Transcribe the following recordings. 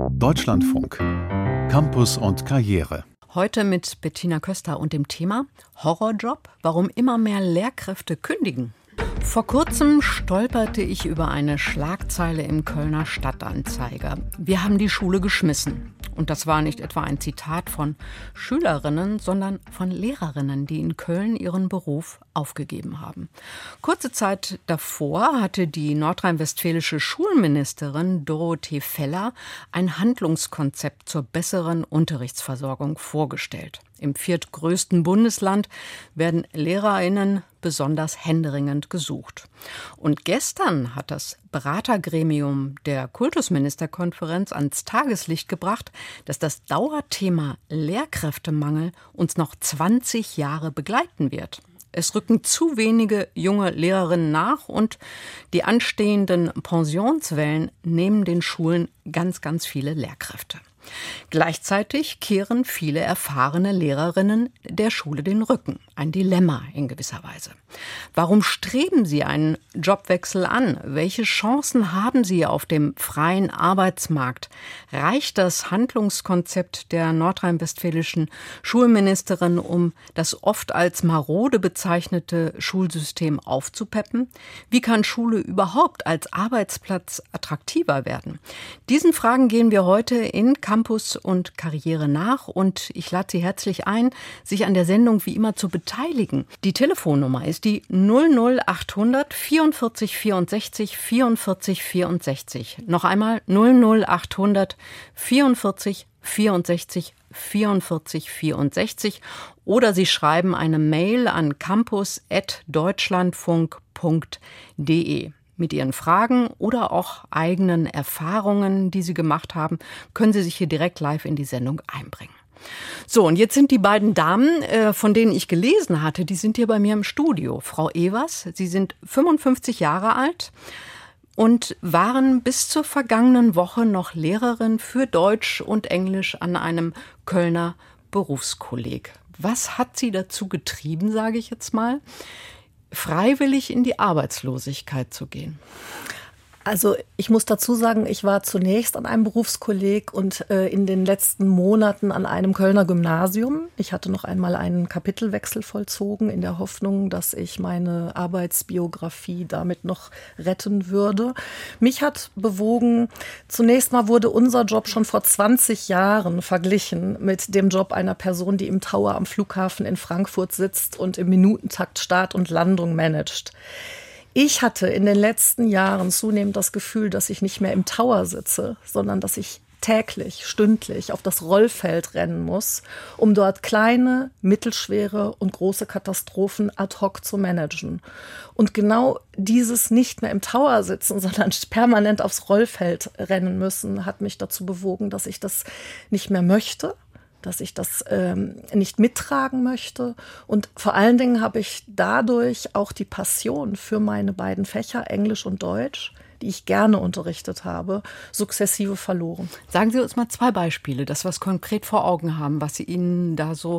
Deutschlandfunk. Campus und Karriere. Heute mit Bettina Köster und dem Thema Horrorjob, warum immer mehr Lehrkräfte kündigen. Vor kurzem stolperte ich über eine Schlagzeile im Kölner Stadtanzeiger. Wir haben die Schule geschmissen. Und das war nicht etwa ein Zitat von Schülerinnen, sondern von Lehrerinnen, die in Köln ihren Beruf aufgegeben haben. Kurze Zeit davor hatte die nordrhein-westfälische Schulministerin Dorothee Feller ein Handlungskonzept zur besseren Unterrichtsversorgung vorgestellt. Im viertgrößten Bundesland werden LehrerInnen besonders händeringend gesucht. Und gestern hat das Beratergremium der Kultusministerkonferenz ans Tageslicht gebracht, dass das Dauerthema Lehrkräftemangel uns noch 20 Jahre begleiten wird. Es rücken zu wenige junge Lehrerinnen nach und die anstehenden Pensionswellen nehmen den Schulen ganz, ganz viele Lehrkräfte. Gleichzeitig kehren viele erfahrene Lehrerinnen der Schule den Rücken. Ein Dilemma in gewisser Weise. Warum streben sie einen Jobwechsel an? Welche Chancen haben sie auf dem freien Arbeitsmarkt? Reicht das Handlungskonzept der nordrhein-westfälischen Schulministerin, um das oft als marode bezeichnete Schulsystem aufzupeppen? Wie kann Schule überhaupt als Arbeitsplatz attraktiver werden? Diesen Fragen gehen wir heute in Campus und Karriere nach und ich lade Sie herzlich ein, sich an der Sendung wie immer zu beteiligen. Die Telefonnummer ist die 00800 44 64 44 64. Noch einmal 00800 44 64 44 64 oder Sie schreiben eine Mail an campus@deutschlandfunk.de. Mit Ihren Fragen oder auch eigenen Erfahrungen, die Sie gemacht haben, können Sie sich hier direkt live in die Sendung einbringen. So, und jetzt sind die beiden Damen, von denen ich gelesen hatte, die sind hier bei mir im Studio. Frau Evers, Sie sind 55 Jahre alt und waren bis zur vergangenen Woche noch Lehrerin für Deutsch und Englisch an einem Kölner Berufskolleg. Was hat Sie dazu getrieben, sage ich jetzt mal, freiwillig in die Arbeitslosigkeit zu gehen? Also ich muss dazu sagen, ich war zunächst an einem Berufskolleg und in den letzten Monaten an einem Kölner Gymnasium. Ich hatte noch einmal einen Kapitelwechsel vollzogen in der Hoffnung, dass ich meine Arbeitsbiografie damit noch retten würde. Mich hat bewogen, zunächst mal wurde unser Job schon vor 20 Jahren verglichen mit dem Job einer Person, die im Tower am Flughafen in Frankfurt sitzt und im Minutentakt Start und Landung managt. Ich hatte in den letzten Jahren zunehmend das Gefühl, dass ich nicht mehr im Tower sitze, sondern dass ich täglich, stündlich auf das Rollfeld rennen muss, um dort kleine, mittelschwere und große Katastrophen ad hoc zu managen. Und genau dieses nicht mehr im Tower sitzen, sondern permanent aufs Rollfeld rennen müssen, hat mich dazu bewogen, dass ich das nicht mehr möchte, dass ich das nicht mittragen möchte. Und vor allen Dingen habe ich dadurch auch die Passion für meine beiden Fächer, Englisch und Deutsch, die ich gerne unterrichtet habe, sukzessive verloren. Sagen Sie uns mal 2 Beispiele, dass wir es konkret vor Augen haben, was Ihnen da so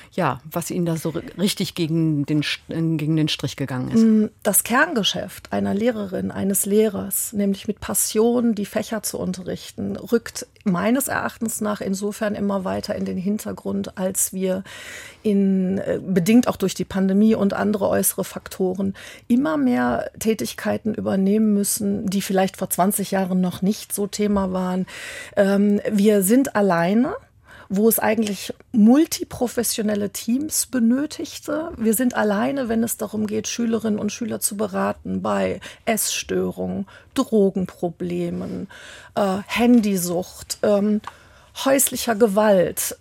richtig gegen den Strich gegangen ist. Das Kerngeschäft einer Lehrerin, eines Lehrers, nämlich mit Passion die Fächer zu unterrichten, rückt meines Erachtens nach insofern immer weiter in den Hintergrund, als wir bedingt auch durch die Pandemie und andere äußere Faktoren immer mehr Tätigkeiten übernehmen müssen, die vielleicht vor 20 Jahren noch nicht so Thema waren. Wir sind alleine, wo es eigentlich multiprofessionelle Teams benötigte. Wir sind alleine, wenn es darum geht, Schülerinnen und Schüler zu beraten bei Essstörungen, Drogenproblemen, Handysucht, häuslicher Gewalt,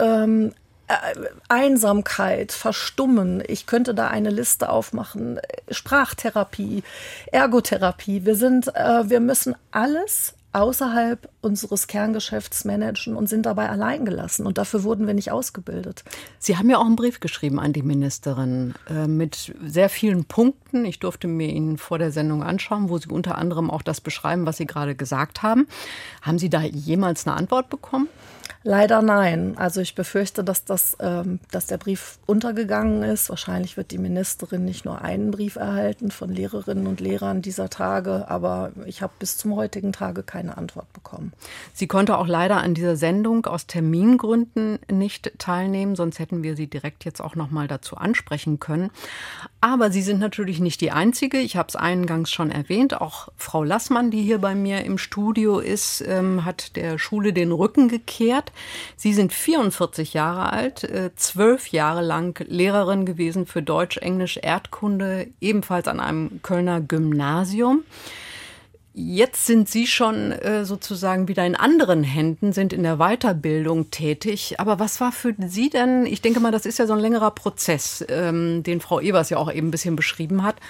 Einsamkeit, Verstummen. Ich könnte da eine Liste aufmachen. Sprachtherapie, Ergotherapie. Wir müssen alles außerhalb unseres Kerngeschäfts managen und sind dabei alleingelassen. Und dafür wurden wir nicht ausgebildet. Sie haben ja auch einen Brief geschrieben an die Ministerin mit sehr vielen Punkten. Ich durfte mir ihn vor der Sendung anschauen, wo Sie unter anderem auch das beschreiben, was Sie gerade gesagt haben. Haben Sie da jemals eine Antwort bekommen? Leider nein. Also ich befürchte, dass der Brief untergegangen ist. Wahrscheinlich wird die Ministerin nicht nur einen Brief erhalten von Lehrerinnen und Lehrern dieser Tage, aber ich habe bis zum heutigen Tage keine Antwort bekommen. Sie konnte auch leider an dieser Sendung aus Termingründen nicht teilnehmen, sonst hätten wir sie direkt jetzt auch noch mal dazu ansprechen können. Aber Sie sind natürlich nicht die Einzige. Ich habe es eingangs schon erwähnt. Auch Frau Lassmann, die hier bei mir im Studio ist, hat der Schule den Rücken gekehrt. Sie sind 44 Jahre alt, 12 Jahre lang Lehrerin gewesen für Deutsch, Englisch, Erdkunde, ebenfalls an einem Kölner Gymnasium. Jetzt sind Sie schon sozusagen wieder in anderen Händen, sind in der Weiterbildung tätig. Aber was war für Sie denn, ich denke mal, das ist ja so ein längerer Prozess, den Frau Evers ja auch eben ein bisschen beschrieben hat.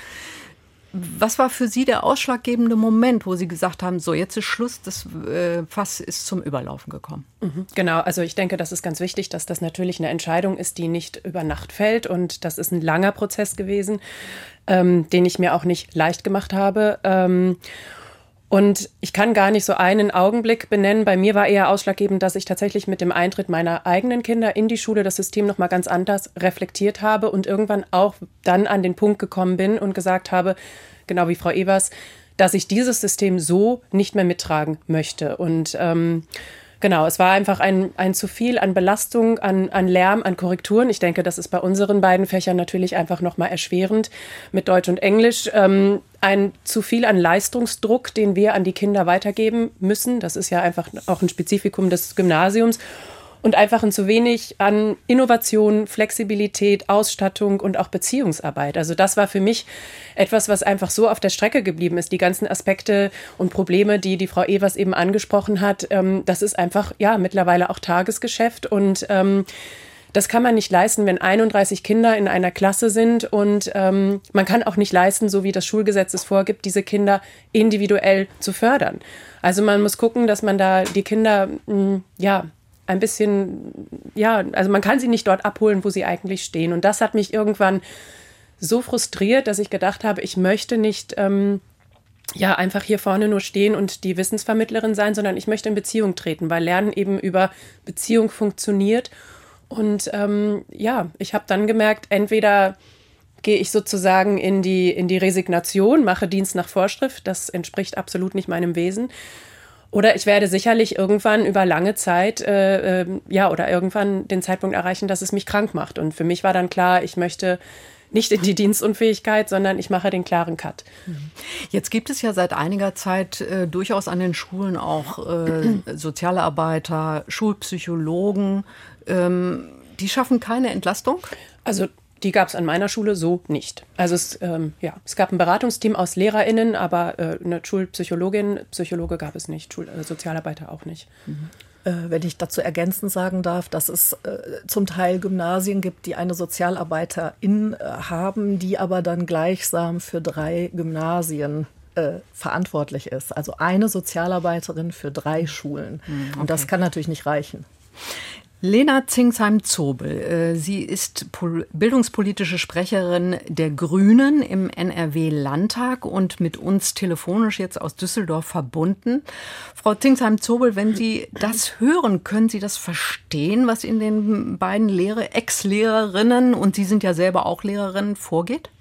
Was war für Sie der ausschlaggebende Moment, wo Sie gesagt haben, so jetzt ist Schluss, das Fass ist zum Überlaufen gekommen? Genau, also ich denke, das ist ganz wichtig, dass das natürlich eine Entscheidung ist, die nicht über Nacht fällt. Und das ist ein langer Prozess gewesen, den ich mir auch nicht leicht gemacht habe. Und ich kann gar nicht so einen Augenblick benennen. Bei mir war eher ausschlaggebend, dass ich tatsächlich mit dem Eintritt meiner eigenen Kinder in die Schule das System noch mal ganz anders reflektiert habe und irgendwann auch dann an den Punkt gekommen bin und gesagt habe, genau wie Frau Evers, dass ich dieses System so nicht mehr mittragen möchte. Und genau, es war einfach ein zu viel an Belastung, an Lärm, an Korrekturen. Ich denke, das ist bei unseren beiden Fächern natürlich einfach noch mal erschwerend mit Deutsch und Englisch. Ein zu viel an Leistungsdruck, den wir an die Kinder weitergeben müssen. Das ist ja einfach auch ein Spezifikum des Gymnasiums. Und einfach ein zu wenig an Innovation, Flexibilität, Ausstattung und auch Beziehungsarbeit. Also das war für mich etwas, was einfach so auf der Strecke geblieben ist. Die ganzen Aspekte und Probleme, die Frau Evers eben angesprochen hat, das ist einfach ja mittlerweile auch Tagesgeschäft. Und das kann man nicht leisten, wenn 31 Kinder in einer Klasse sind. Und man kann auch nicht leisten, so wie das Schulgesetz es vorgibt, diese Kinder individuell zu fördern. Also man muss gucken, dass man da die Kinder ein bisschen, also man kann sie nicht dort abholen, wo sie eigentlich stehen. Und das hat mich irgendwann so frustriert, dass ich gedacht habe, ich möchte nicht einfach hier vorne nur stehen und die Wissensvermittlerin sein, sondern ich möchte in Beziehung treten, weil Lernen eben über Beziehung funktioniert. Und ich habe dann gemerkt, entweder gehe ich sozusagen in die Resignation, mache Dienst nach Vorschrift, das entspricht absolut nicht meinem Wesen. Oder ich werde sicherlich irgendwann über lange Zeit, oder irgendwann den Zeitpunkt erreichen, dass es mich krank macht. Und für mich war dann klar, ich möchte nicht in die Dienstunfähigkeit, sondern ich mache den klaren Cut. Jetzt gibt es ja seit einiger Zeit durchaus an den Schulen auch Sozialarbeiter, Schulpsychologen. Die schaffen keine Entlastung? Also die gab es an meiner Schule so nicht. Also es gab ein Beratungsteam aus LehrerInnen, aber eine Psychologe gab es nicht, Sozialarbeiter auch nicht. Wenn ich dazu ergänzend sagen darf, dass es zum Teil Gymnasien gibt, die eine Sozialarbeiterin haben, die aber dann gleichsam für 3 Gymnasien verantwortlich ist. Also eine Sozialarbeiterin für 3 Schulen. Okay. Und das kann natürlich nicht reichen. Lena Zingsheim-Zobel, sie ist bildungspolitische Sprecherin der Grünen im NRW-Landtag und mit uns telefonisch jetzt aus Düsseldorf verbunden. Frau Zingsheim-Zobel, wenn Sie das hören, können Sie das verstehen, was in den beiden Ex-Lehrerinnen, und Sie sind ja selber auch Lehrerinnen, vorgeht?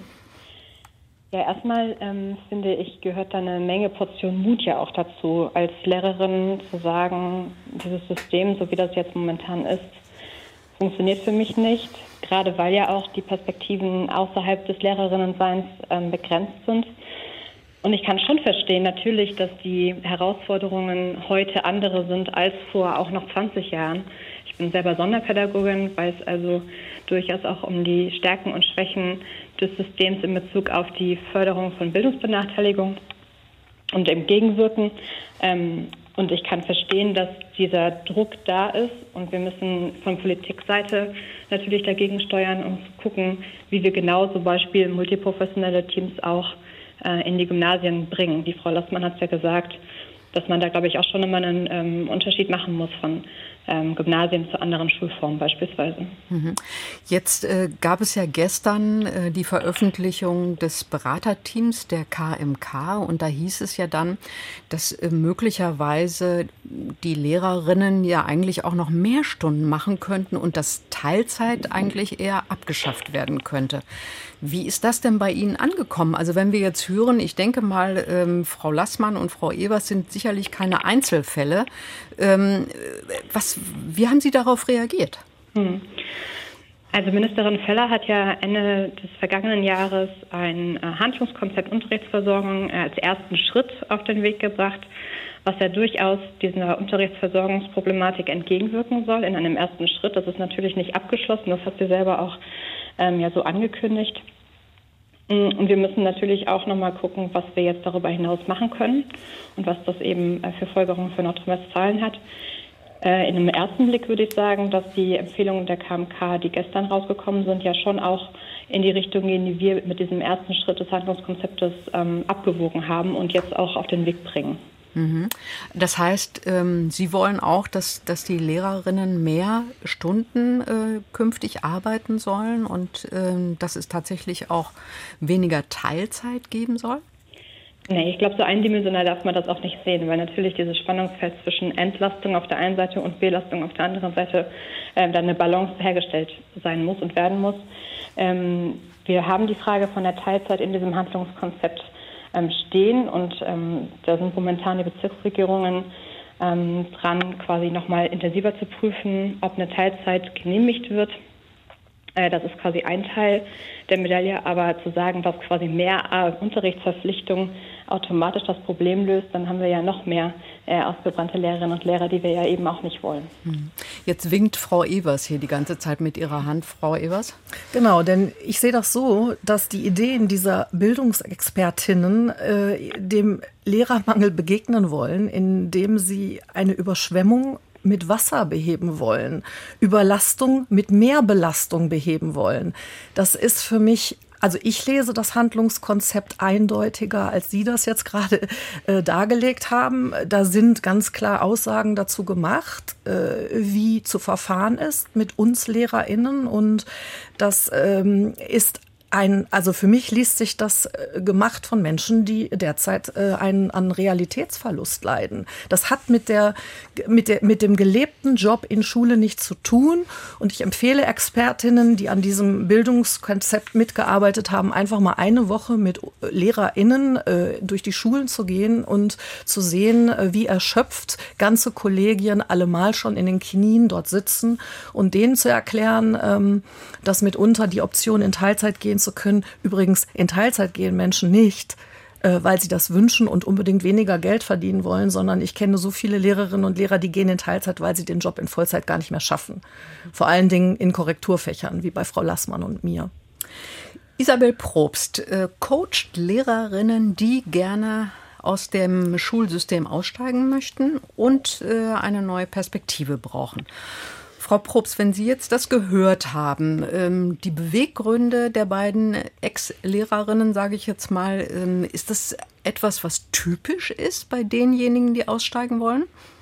Ja, erstmal finde ich, gehört da eine Menge Portion Mut ja auch dazu, als Lehrerin zu sagen, dieses System, so wie das jetzt momentan ist, funktioniert für mich nicht. Gerade weil ja auch die Perspektiven außerhalb des Lehrerinnenseins begrenzt sind. Und ich kann schon verstehen natürlich, dass die Herausforderungen heute andere sind als vor auch noch 20 Jahren. Ich bin selber Sonderpädagogin, weiß also durchaus auch um die Stärken und Schwächen des Systems in Bezug auf die Förderung von Bildungsbenachteiligung und dem Gegenwirken. Und ich kann verstehen, dass dieser Druck da ist und wir müssen von Politikseite natürlich dagegen steuern und gucken, wie wir genau zum Beispiel multiprofessionelle Teams auch in die Gymnasien bringen. Die Frau Lassmann hat es ja gesagt, dass man da, glaube ich, auch schon immer einen Unterschied machen muss von Gymnasien zu anderen Schulformen beispielsweise. Jetzt gab es ja gestern die Veröffentlichung des Beraterteams der KMK und da hieß es ja dann, dass möglicherweise die Lehrerinnen ja eigentlich auch noch mehr Stunden machen könnten und dass Teilzeit eigentlich eher abgeschafft werden könnte. Wie ist das denn bei Ihnen angekommen? Also wenn wir jetzt hören, ich denke mal, Frau Lassmann und Frau Evers sind sicherlich keine Einzelfälle. Wie haben Sie darauf reagiert? Also Ministerin Feller hat ja Ende des vergangenen Jahres ein Handlungskonzept Unterrichtsversorgung als ersten Schritt auf den Weg gebracht, was ja durchaus dieser Unterrichtsversorgungsproblematik entgegenwirken soll in einem ersten Schritt. Das ist natürlich nicht abgeschlossen, das hat sie selber auch ja so angekündigt. Und wir müssen natürlich auch nochmal gucken, was wir jetzt darüber hinaus machen können und was das eben für Folgerungen für Nordrhein-Westfalen hat. In einem ersten Blick würde ich sagen, dass die Empfehlungen der KMK, die gestern rausgekommen sind, ja schon auch in die Richtung gehen, die wir mit diesem ersten Schritt des Handlungskonzeptes abgewogen haben und jetzt auch auf den Weg bringen. Das heißt, Sie wollen auch, dass die Lehrerinnen mehr Stunden künftig arbeiten sollen und dass es tatsächlich auch weniger Teilzeit geben soll? Nee, ich glaube, so eindimensional darf man das auch nicht sehen, weil natürlich dieses Spannungsfeld zwischen Entlastung auf der einen Seite und Belastung auf der anderen Seite dann eine Balance hergestellt sein muss und werden muss. Wir haben die Frage von der Teilzeit in diesem Handlungskonzept stehen und da sind momentan die Bezirksregierungen dran, quasi nochmal intensiver zu prüfen, ob eine Teilzeit genehmigt wird. Das ist quasi ein Teil der Medaille, aber zu sagen, dass quasi mehr Unterrichtsverpflichtung automatisch das Problem löst, dann haben wir ja noch mehr ausgebrannte Lehrerinnen und Lehrer, die wir ja eben auch nicht wollen. Jetzt winkt Frau Evers hier die ganze Zeit mit ihrer Hand. Frau Evers? Genau, denn ich sehe das so, dass die Ideen dieser Bildungsexpertinnen dem Lehrermangel begegnen wollen, indem sie eine Überschwemmung mit Wasser beheben wollen, Überlastung mit Mehrbelastung beheben wollen. Das ist für mich, also ich lese das Handlungskonzept eindeutiger, als Sie das jetzt gerade dargelegt haben. Da sind ganz klar Aussagen dazu gemacht, wie zu verfahren ist mit uns LehrerInnen und das ist also für mich liest sich das gemacht von Menschen, die derzeit an Realitätsverlust leiden. Das hat mit dem gelebten Job in Schule nichts zu tun. Und ich empfehle Expertinnen, die an diesem Bildungskonzept mitgearbeitet haben, einfach mal eine Woche mit LehrerInnen durch die Schulen zu gehen und zu sehen, wie erschöpft ganze Kollegien allemal schon in den Knien dort sitzen und denen zu erklären, dass mitunter die Option in Teilzeit gehen zu können. Übrigens, in Teilzeit gehen Menschen nicht, weil sie das wünschen und unbedingt weniger Geld verdienen wollen, sondern ich kenne so viele Lehrerinnen und Lehrer, die gehen in Teilzeit, weil sie den Job in Vollzeit gar nicht mehr schaffen. Vor allen Dingen in Korrekturfächern, wie bei Frau Lassmann und mir. Isabel Probst coacht Lehrerinnen, die gerne aus dem Schulsystem aussteigen möchten und eine neue Perspektive brauchen. Frau Probst, wenn Sie jetzt das gehört haben, die Beweggründe der beiden Ex-Lehrerinnen, sage ich jetzt mal, ist das etwas, was typisch ist bei denjenigen, die aussteigen wollen?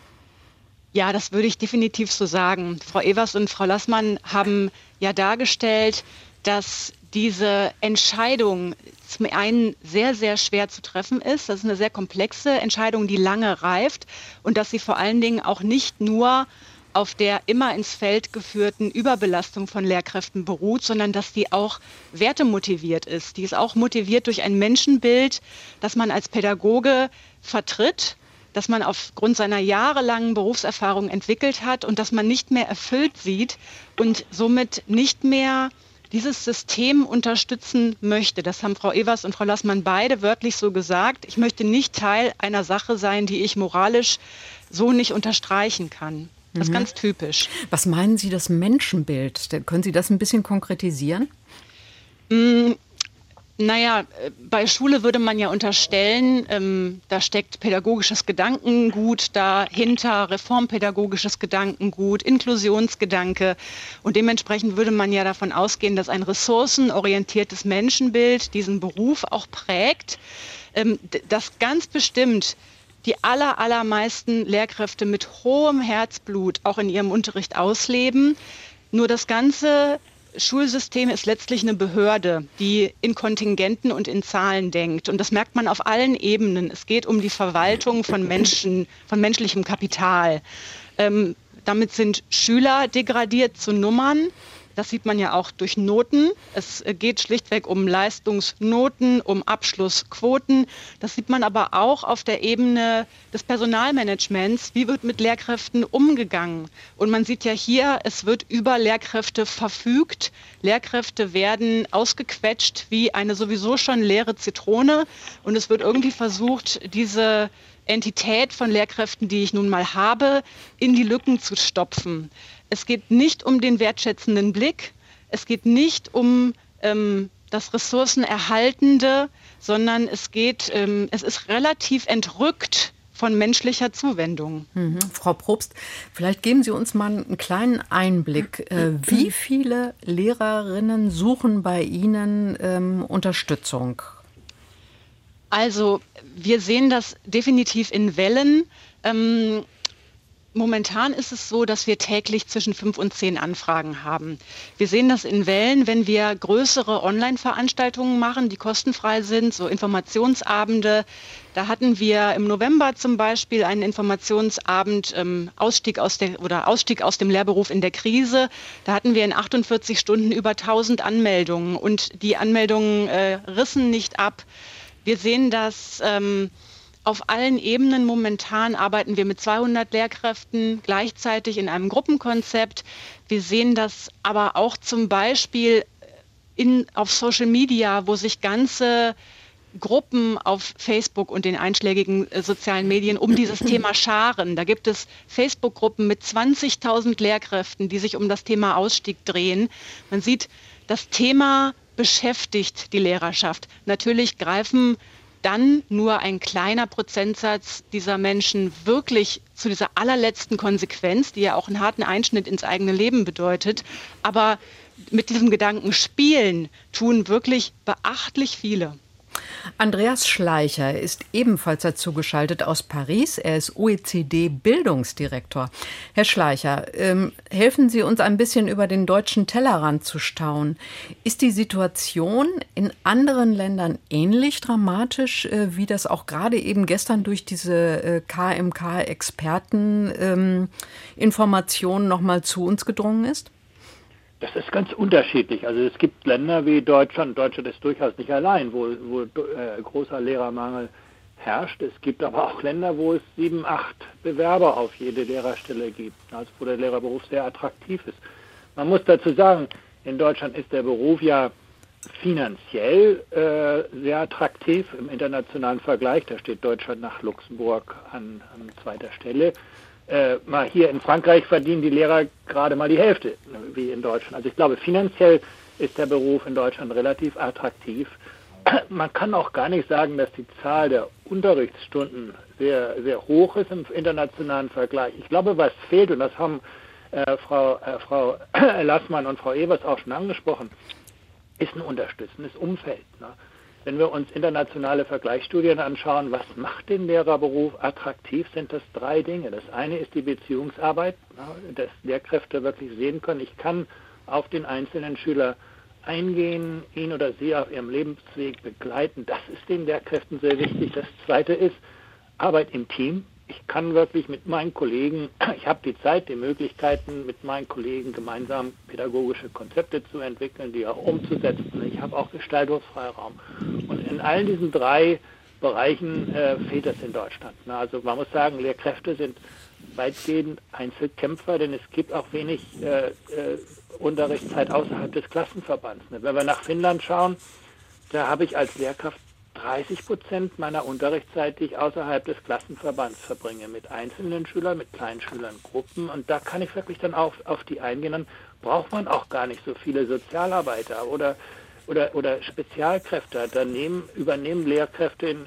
Ja, das würde ich definitiv so sagen. Frau Evers und Frau Lassmann haben ja dargestellt, dass diese Entscheidung zum einen sehr, sehr schwer zu treffen ist. Das ist eine sehr komplexe Entscheidung, die lange reift und dass sie vor allen Dingen auch nicht nur auf der immer ins Feld geführten Überbelastung von Lehrkräften beruht, sondern dass die auch wertemotiviert ist. Die ist auch motiviert durch ein Menschenbild, das man als Pädagoge vertritt, das man aufgrund seiner jahrelangen Berufserfahrung entwickelt hat und das man nicht mehr erfüllt sieht und somit nicht mehr dieses System unterstützen möchte. Das haben Frau Evers und Frau Lassmann beide wörtlich so gesagt. Ich möchte nicht Teil einer Sache sein, die ich moralisch so nicht unterstreichen kann. Das ist ganz typisch. Was meinen Sie, das Menschenbild? Können Sie das ein bisschen konkretisieren? Naja, bei Schule würde man ja unterstellen, da steckt pädagogisches Gedankengut dahinter, reformpädagogisches Gedankengut, Inklusionsgedanke. Und dementsprechend würde man ja davon ausgehen, dass ein ressourcenorientiertes Menschenbild diesen Beruf auch prägt, das ganz bestimmt die allermeisten Lehrkräfte mit hohem Herzblut auch in ihrem Unterricht ausleben. Nur das ganze Schulsystem ist letztlich eine Behörde, die in Kontingenten und in Zahlen denkt. Und das merkt man auf allen Ebenen. Es geht um die Verwaltung von Menschen, von menschlichem Kapital. Damit sind Schüler degradiert zu Nummern. Das sieht man ja auch durch Noten. Es geht schlichtweg um Leistungsnoten, um Abschlussquoten. Das sieht man aber auch auf der Ebene des Personalmanagements. Wie wird mit Lehrkräften umgegangen? Und man sieht ja hier, es wird über Lehrkräfte verfügt. Lehrkräfte werden ausgequetscht wie eine sowieso schon leere Zitrone. Und es wird irgendwie versucht, diese Entität von Lehrkräften, die ich nun mal habe, in die Lücken zu stopfen. Es geht nicht um den wertschätzenden Blick, es geht nicht um das Ressourcenerhaltende, sondern es ist relativ entrückt von menschlicher Zuwendung. Frau Probst, vielleicht geben Sie uns mal einen kleinen Einblick. Wie viele Lehrerinnen suchen bei Ihnen Unterstützung? Also wir sehen das definitiv in Wellen. Momentan ist es so, dass wir täglich zwischen 5 und 10 Anfragen haben. Wir sehen das in Wellen, wenn wir größere Online-Veranstaltungen machen, die kostenfrei sind, so Informationsabende. Da hatten wir im November zum Beispiel einen Informationsabend, Ausstieg aus dem Lehrberuf in der Krise. Da hatten wir in 48 Stunden über 1000 Anmeldungen und die Anmeldungen rissen nicht ab. Wir sehen das auf allen Ebenen. Momentan arbeiten wir mit 200 Lehrkräften gleichzeitig in einem Gruppenkonzept. Wir sehen das aber auch zum Beispiel auf Social Media, wo sich ganze Gruppen auf Facebook und den einschlägigen sozialen Medien um dieses Thema scharen. Da gibt es Facebook-Gruppen mit 20.000 Lehrkräften, die sich um das Thema Ausstieg drehen. Man sieht, das Thema beschäftigt die Lehrerschaft. Natürlich greifen dann nur ein kleiner Prozentsatz dieser Menschen wirklich zu dieser allerletzten Konsequenz, die ja auch einen harten Einschnitt ins eigene Leben bedeutet. Aber mit diesem Gedanken spielen tun wirklich beachtlich viele. Andreas Schleicher ist ebenfalls dazu geschaltet aus Paris. Er ist OECD-Bildungsdirektor. Herr Schleicher, helfen Sie uns ein bisschen über den deutschen Tellerrand zu staunen. Ist die Situation in anderen Ländern ähnlich dramatisch, wie das auch gerade eben gestern durch diese KMK-Experten-Informationen nochmal zu uns gedrungen ist? Das ist ganz unterschiedlich. Also es gibt Länder wie Deutschland. Deutschland ist durchaus nicht allein, wo großer Lehrermangel herrscht. Es gibt aber auch Länder, wo es 7, 8 Bewerber auf jede Lehrerstelle gibt, also wo der Lehrerberuf sehr attraktiv ist. Man muss dazu sagen, in Deutschland ist der Beruf ja finanziell sehr attraktiv im internationalen Vergleich. Da steht Deutschland nach Luxemburg an zweiter Stelle. Mal hier in Frankreich verdienen die Lehrer gerade mal die Hälfte wie in Deutschland. Also ich glaube, finanziell ist der Beruf in Deutschland relativ attraktiv. Man kann auch gar nicht sagen, dass die Zahl der Unterrichtsstunden sehr, sehr hoch ist im internationalen Vergleich. Ich glaube, was fehlt, und das haben Frau Lassmann und Frau Evers auch schon angesprochen, ist ein unterstützendes Umfeld. Ne? Wenn wir uns internationale Vergleichsstudien anschauen, was macht den Lehrerberuf attraktiv, sind das 3 Dinge. Das eine ist die Beziehungsarbeit, dass Lehrkräfte wirklich sehen können, ich kann auf den einzelnen Schüler eingehen, ihn oder sie auf ihrem Lebensweg begleiten. Das ist den Lehrkräften sehr wichtig. Das zweite ist Arbeit im Team. Ich kann wirklich mit meinen Kollegen, ich habe die Zeit, die Möglichkeiten, mit meinen Kollegen gemeinsam pädagogische Konzepte zu entwickeln, die auch umzusetzen. Ich habe auch Gestaltungsfreiraum. Und in allen diesen 3 Bereichen fehlt das in Deutschland. Also man muss sagen, Lehrkräfte sind weitgehend Einzelkämpfer, denn es gibt auch wenig Unterrichtszeit außerhalb des Klassenverbands. Wenn wir nach Finnland schauen, da habe ich als Lehrkraft 30% meiner Unterrichtszeit, die ich außerhalb des Klassenverbands verbringe, mit einzelnen Schülern, mit kleinen Schülern, Gruppen. Und da kann ich wirklich dann auf die eingehen. Dann braucht man auch gar nicht so viele Sozialarbeiter oder Spezialkräfte. Dann übernehmen Lehrkräfte in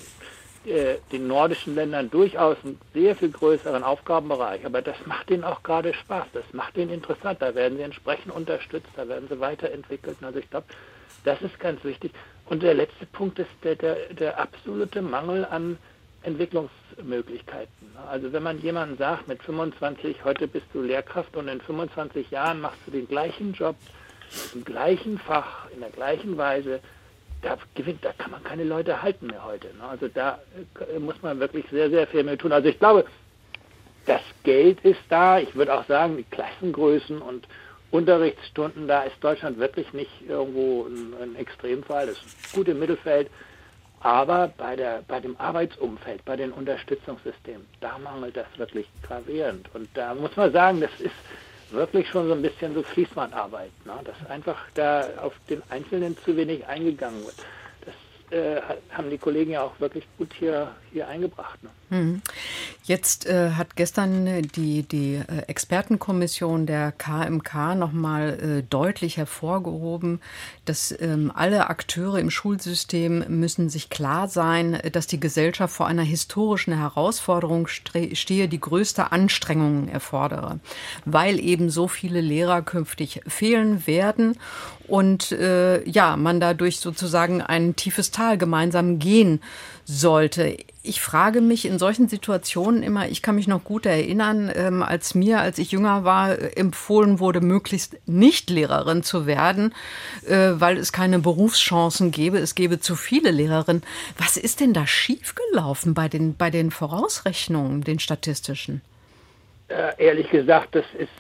den nordischen Ländern durchaus einen sehr viel größeren Aufgabenbereich. Aber das macht ihnen auch gerade Spaß. Das macht ihnen interessant. Da werden sie entsprechend unterstützt, da werden sie weiterentwickelt. Also ich glaube, das ist ganz wichtig. Und der letzte Punkt ist der absolute Mangel an Entwicklungsmöglichkeiten. Also wenn man jemandem sagt, mit 25, heute bist du Lehrkraft und in 25 Jahren machst du den gleichen Job, im gleichen Fach, in der gleichen Weise, da kann man keine Leute halten mehr heute. Also da muss man wirklich sehr, sehr viel mehr tun. Also ich glaube, das Geld ist da. Ich würde auch sagen, die Klassengrößen und Unterrichtsstunden, da ist Deutschland wirklich nicht irgendwo ein Extremfall. Das ist ein gutes Mittelfeld. Aber bei dem Arbeitsumfeld, bei den Unterstützungssystemen, da mangelt das wirklich gravierend. Und da muss man sagen, das ist wirklich schon so ein bisschen so Fließbandarbeit, ne? Dass einfach da auf den Einzelnen zu wenig eingegangen wird. Das haben die Kollegen ja auch wirklich gut hier eingebracht. Ne? Jetzt hat gestern die Expertenkommission der KMK nochmal deutlich hervorgehoben, dass alle Akteure im Schulsystem müssen sich klar sein, dass die Gesellschaft vor einer historischen Herausforderung stehe, die größte Anstrengungen erfordere, weil eben so viele Lehrer künftig fehlen werden und man dadurch sozusagen ein tiefes Tal gemeinsam gehen sollte. Ich frage mich in solchen Situationen immer, ich kann mich noch gut erinnern, als ich jünger war, empfohlen wurde, möglichst nicht Lehrerin zu werden, weil es keine Berufschancen gäbe. Es gäbe zu viele Lehrerinnen. Was ist denn da schiefgelaufen bei den Vorausrechnungen, den statistischen? Ehrlich gesagt, das ist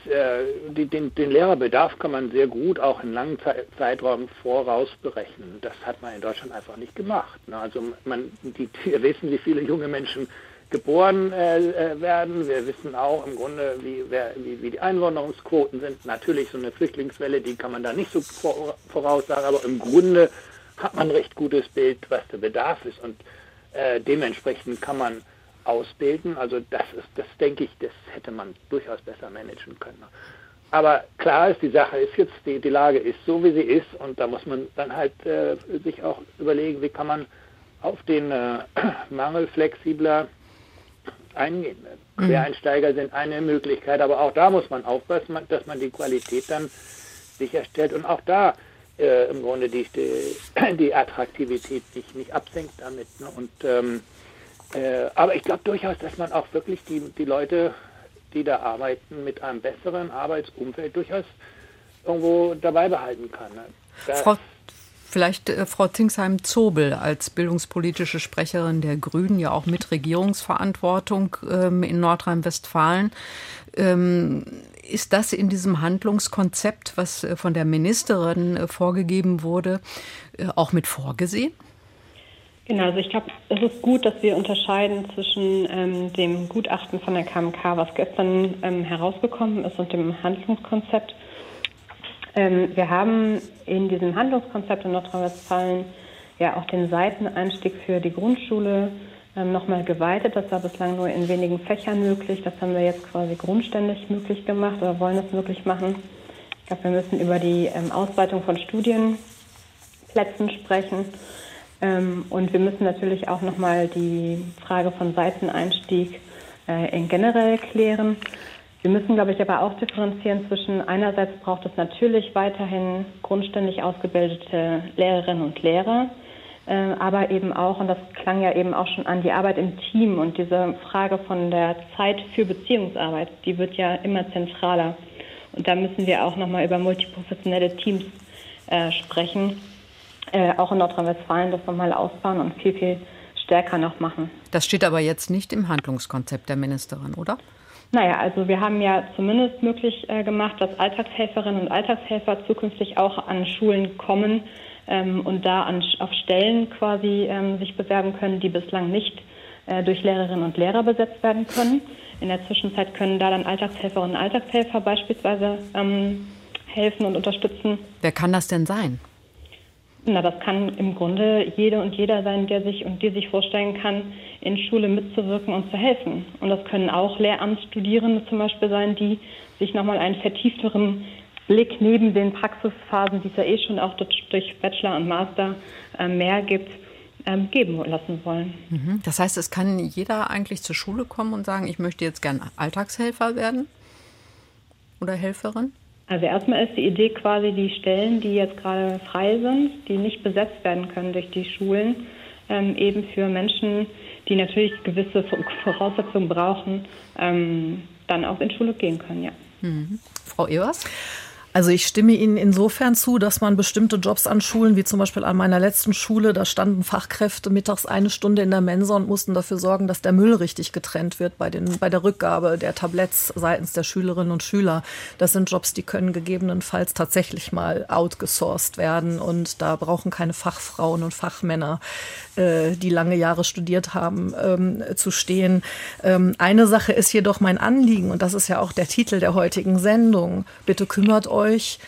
den Lehrerbedarf kann man sehr gut auch in langen Zeiträumen vorausberechnen. Das hat man in Deutschland einfach nicht gemacht. Also wir wissen, wie viele junge Menschen geboren werden. Wir wissen auch im Grunde, wie die Einwanderungsquoten sind. Natürlich so eine Flüchtlingswelle, die kann man da nicht so voraussagen, aber im Grunde hat man ein recht gutes Bild, was der Bedarf ist und dementsprechend kann man ausbilden. Also das denke ich, das hätte man durchaus besser managen können. Aber klar ist, die Sache ist jetzt, die Lage ist so, wie sie ist und da muss man dann halt sich auch überlegen, wie kann man auf den Mangel flexibler eingehen. Quereinsteiger sind eine Möglichkeit, aber auch da muss man aufpassen, dass man die Qualität dann sicherstellt und auch da im Grunde die Attraktivität nicht absenkt damit. Ne? Und aber ich glaube durchaus, dass man auch wirklich die Leute, die da arbeiten, mit einem besseren Arbeitsumfeld durchaus irgendwo dabei behalten kann. Ne? Frau Zingsheim-Zobel als bildungspolitische Sprecherin der Grünen, ja auch mit Regierungsverantwortung in Nordrhein-Westfalen. Ist das in diesem Handlungskonzept, was von der Ministerin vorgegeben wurde, auch mit vorgesehen? Genau, also ich glaube, es ist gut, dass wir unterscheiden zwischen dem Gutachten von der KMK, was gestern herausgekommen ist, und dem Handlungskonzept. Wir haben in diesem Handlungskonzept in Nordrhein-Westfalen ja auch den Seiteneinstieg für die Grundschule nochmal geweitet. Das war bislang nur in wenigen Fächern möglich. Das haben wir jetzt quasi grundständig möglich gemacht oder wollen es möglich machen. Ich glaube, wir müssen über die Ausweitung von Studienplätzen sprechen. Und wir müssen natürlich auch nochmal die Frage von Seiteneinstieg generell klären. Wir müssen, glaube ich, aber auch differenzieren zwischen, einerseits braucht es natürlich weiterhin grundständig ausgebildete Lehrerinnen und Lehrer, aber eben auch, und das klang ja eben auch schon an, die Arbeit im Team und diese Frage von der Zeit für Beziehungsarbeit, die wird ja immer zentraler. Und da müssen wir auch nochmal über multiprofessionelle Teams sprechen. Auch in Nordrhein-Westfalen das nochmal ausbauen und viel, viel stärker noch machen. Das steht aber jetzt nicht im Handlungskonzept der Ministerin, oder? Naja, also wir haben ja zumindest möglich gemacht, dass Alltagshelferinnen und Alltagshelfer zukünftig auch an Schulen kommen und da auf Stellen quasi sich bewerben können, die bislang nicht durch Lehrerinnen und Lehrer besetzt werden können. In der Zwischenzeit können da dann Alltagshelferinnen und Alltagshelfer beispielsweise helfen und unterstützen. Wer kann das denn sein? Na, das kann im Grunde jede und jeder sein, der sich vorstellen kann, in Schule mitzuwirken und zu helfen. Und das können auch Lehramtsstudierende zum Beispiel sein, die sich nochmal einen vertiefteren Blick neben den Praxisphasen, die es ja schon auch durch Bachelor und Master mehr gibt, geben lassen wollen. Das heißt, es kann jeder eigentlich zur Schule kommen und sagen, ich möchte jetzt gern Alltagshelfer werden oder Helferin? Also erstmal ist die Idee quasi, die Stellen, die jetzt gerade frei sind, die nicht besetzt werden können durch die Schulen, eben für Menschen, die natürlich gewisse Voraussetzungen brauchen, dann auch in Schule gehen können, ja. Frau Evers? Also ich stimme Ihnen insofern zu, dass man bestimmte Jobs an Schulen, wie zum Beispiel an meiner letzten Schule, da standen Fachkräfte mittags 1 Stunde in der Mensa und mussten dafür sorgen, dass der Müll richtig getrennt wird bei der Rückgabe der Tabletts seitens der Schülerinnen und Schüler. Das sind Jobs, die können gegebenenfalls tatsächlich mal outgesourced werden und da brauchen keine Fachfrauen und Fachmänner, die lange Jahre studiert haben, zu stehen. Eine Sache ist jedoch mein Anliegen und das ist ja auch der Titel der heutigen Sendung. Bitte kümmert euch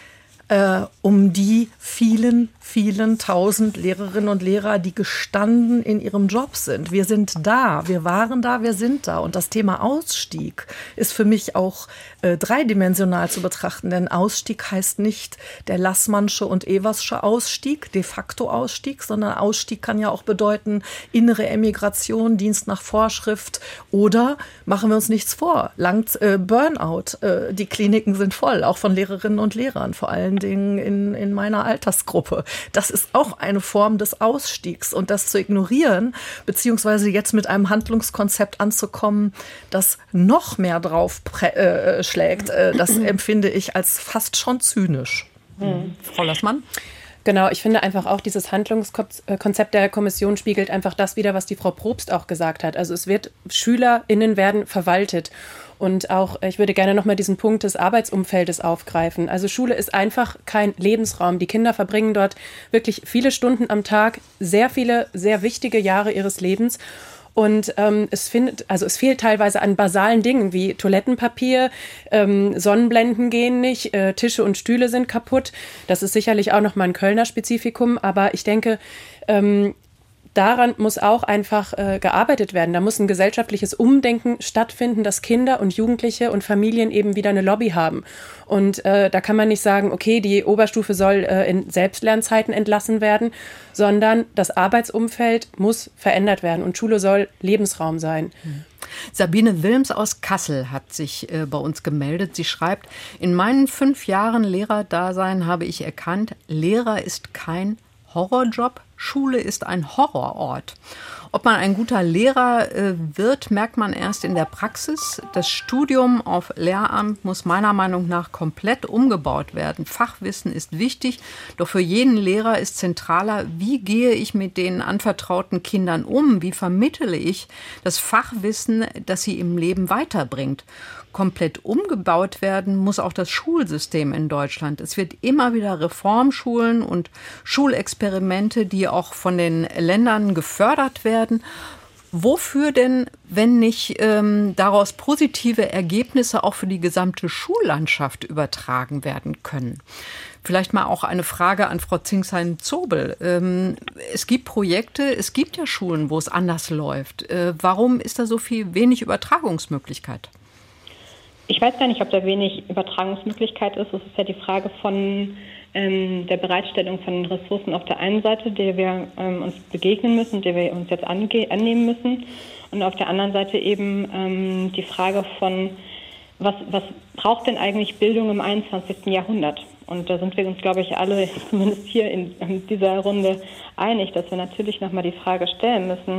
um die vielen, vielen tausend Lehrerinnen und Lehrer, die gestanden in ihrem Job sind. Wir sind da, wir waren da, wir sind da. Und das Thema Ausstieg ist für mich auch dreidimensional zu betrachten. Denn Ausstieg heißt nicht der Lassmannsche und Eversche Ausstieg, de facto Ausstieg, sondern Ausstieg kann ja auch bedeuten innere Emigration, Dienst nach Vorschrift oder, machen wir uns nichts vor, Burnout. Die Kliniken sind voll, auch von Lehrerinnen und Lehrern, vor allen Dingen in meiner Altersgruppe. Das ist auch eine Form des Ausstiegs und das zu ignorieren, beziehungsweise jetzt mit einem Handlungskonzept anzukommen, das noch mehr drauf schlägt, das empfinde ich als fast schon zynisch. Frau Lassmann? Genau, ich finde einfach auch, dieses Handlungskonzept der Kommission spiegelt einfach das wider, was die Frau Probst auch gesagt hat. Also SchülerInnen werden verwaltet. Und auch, ich würde gerne nochmal diesen Punkt des Arbeitsumfeldes aufgreifen. Also Schule ist einfach kein Lebensraum. Die Kinder verbringen dort wirklich viele Stunden am Tag, sehr viele, sehr wichtige Jahre ihres Lebens. Und es fehlt teilweise an basalen Dingen wie Toilettenpapier, Sonnenblenden gehen nicht, Tische und Stühle sind kaputt. Das ist sicherlich auch nochmal ein Kölner Spezifikum, aber ich denke, daran muss auch einfach gearbeitet werden. Da muss ein gesellschaftliches Umdenken stattfinden, dass Kinder und Jugendliche und Familien eben wieder eine Lobby haben. Und da kann man nicht sagen, okay, die Oberstufe soll in Selbstlernzeiten entlassen werden, sondern das Arbeitsumfeld muss verändert werden und Schule soll Lebensraum sein. Sabine Wilms aus Kassel hat sich bei uns gemeldet. Sie schreibt, in meinen 5 Jahren Lehrerdasein habe ich erkannt, Lehrer ist kein Horrorjob, Schule ist ein Horrorort. Ob man ein guter Lehrer wird, merkt man erst in der Praxis. Das Studium auf Lehramt muss meiner Meinung nach komplett umgebaut werden. Fachwissen ist wichtig, doch für jeden Lehrer ist zentraler, wie gehe ich mit den anvertrauten Kindern um? Wie vermittle ich das Fachwissen, das sie im Leben weiterbringt? Komplett umgebaut werden muss auch das Schulsystem in Deutschland. Es wird immer wieder Reformschulen und Schulexperimente, die auch von den Ländern gefördert werden. Wofür denn, wenn nicht daraus positive Ergebnisse auch für die gesamte Schullandschaft übertragen werden können? Vielleicht mal auch eine Frage an Frau Zingsheim-Zobel. Es gibt Projekte, es gibt ja Schulen, wo es anders läuft. Warum ist da so wenig Übertragungsmöglichkeit? Ich weiß gar nicht, ob da wenig Übertragungsmöglichkeit ist. Es ist ja die Frage von der Bereitstellung von Ressourcen auf der einen Seite, der wir uns begegnen müssen, der wir uns jetzt annehmen müssen. Und auf der anderen Seite eben die Frage von, was braucht denn eigentlich Bildung im 21. Jahrhundert? Und da sind wir uns, glaube ich, alle, zumindest hier in dieser Runde, einig, dass wir natürlich nochmal die Frage stellen müssen,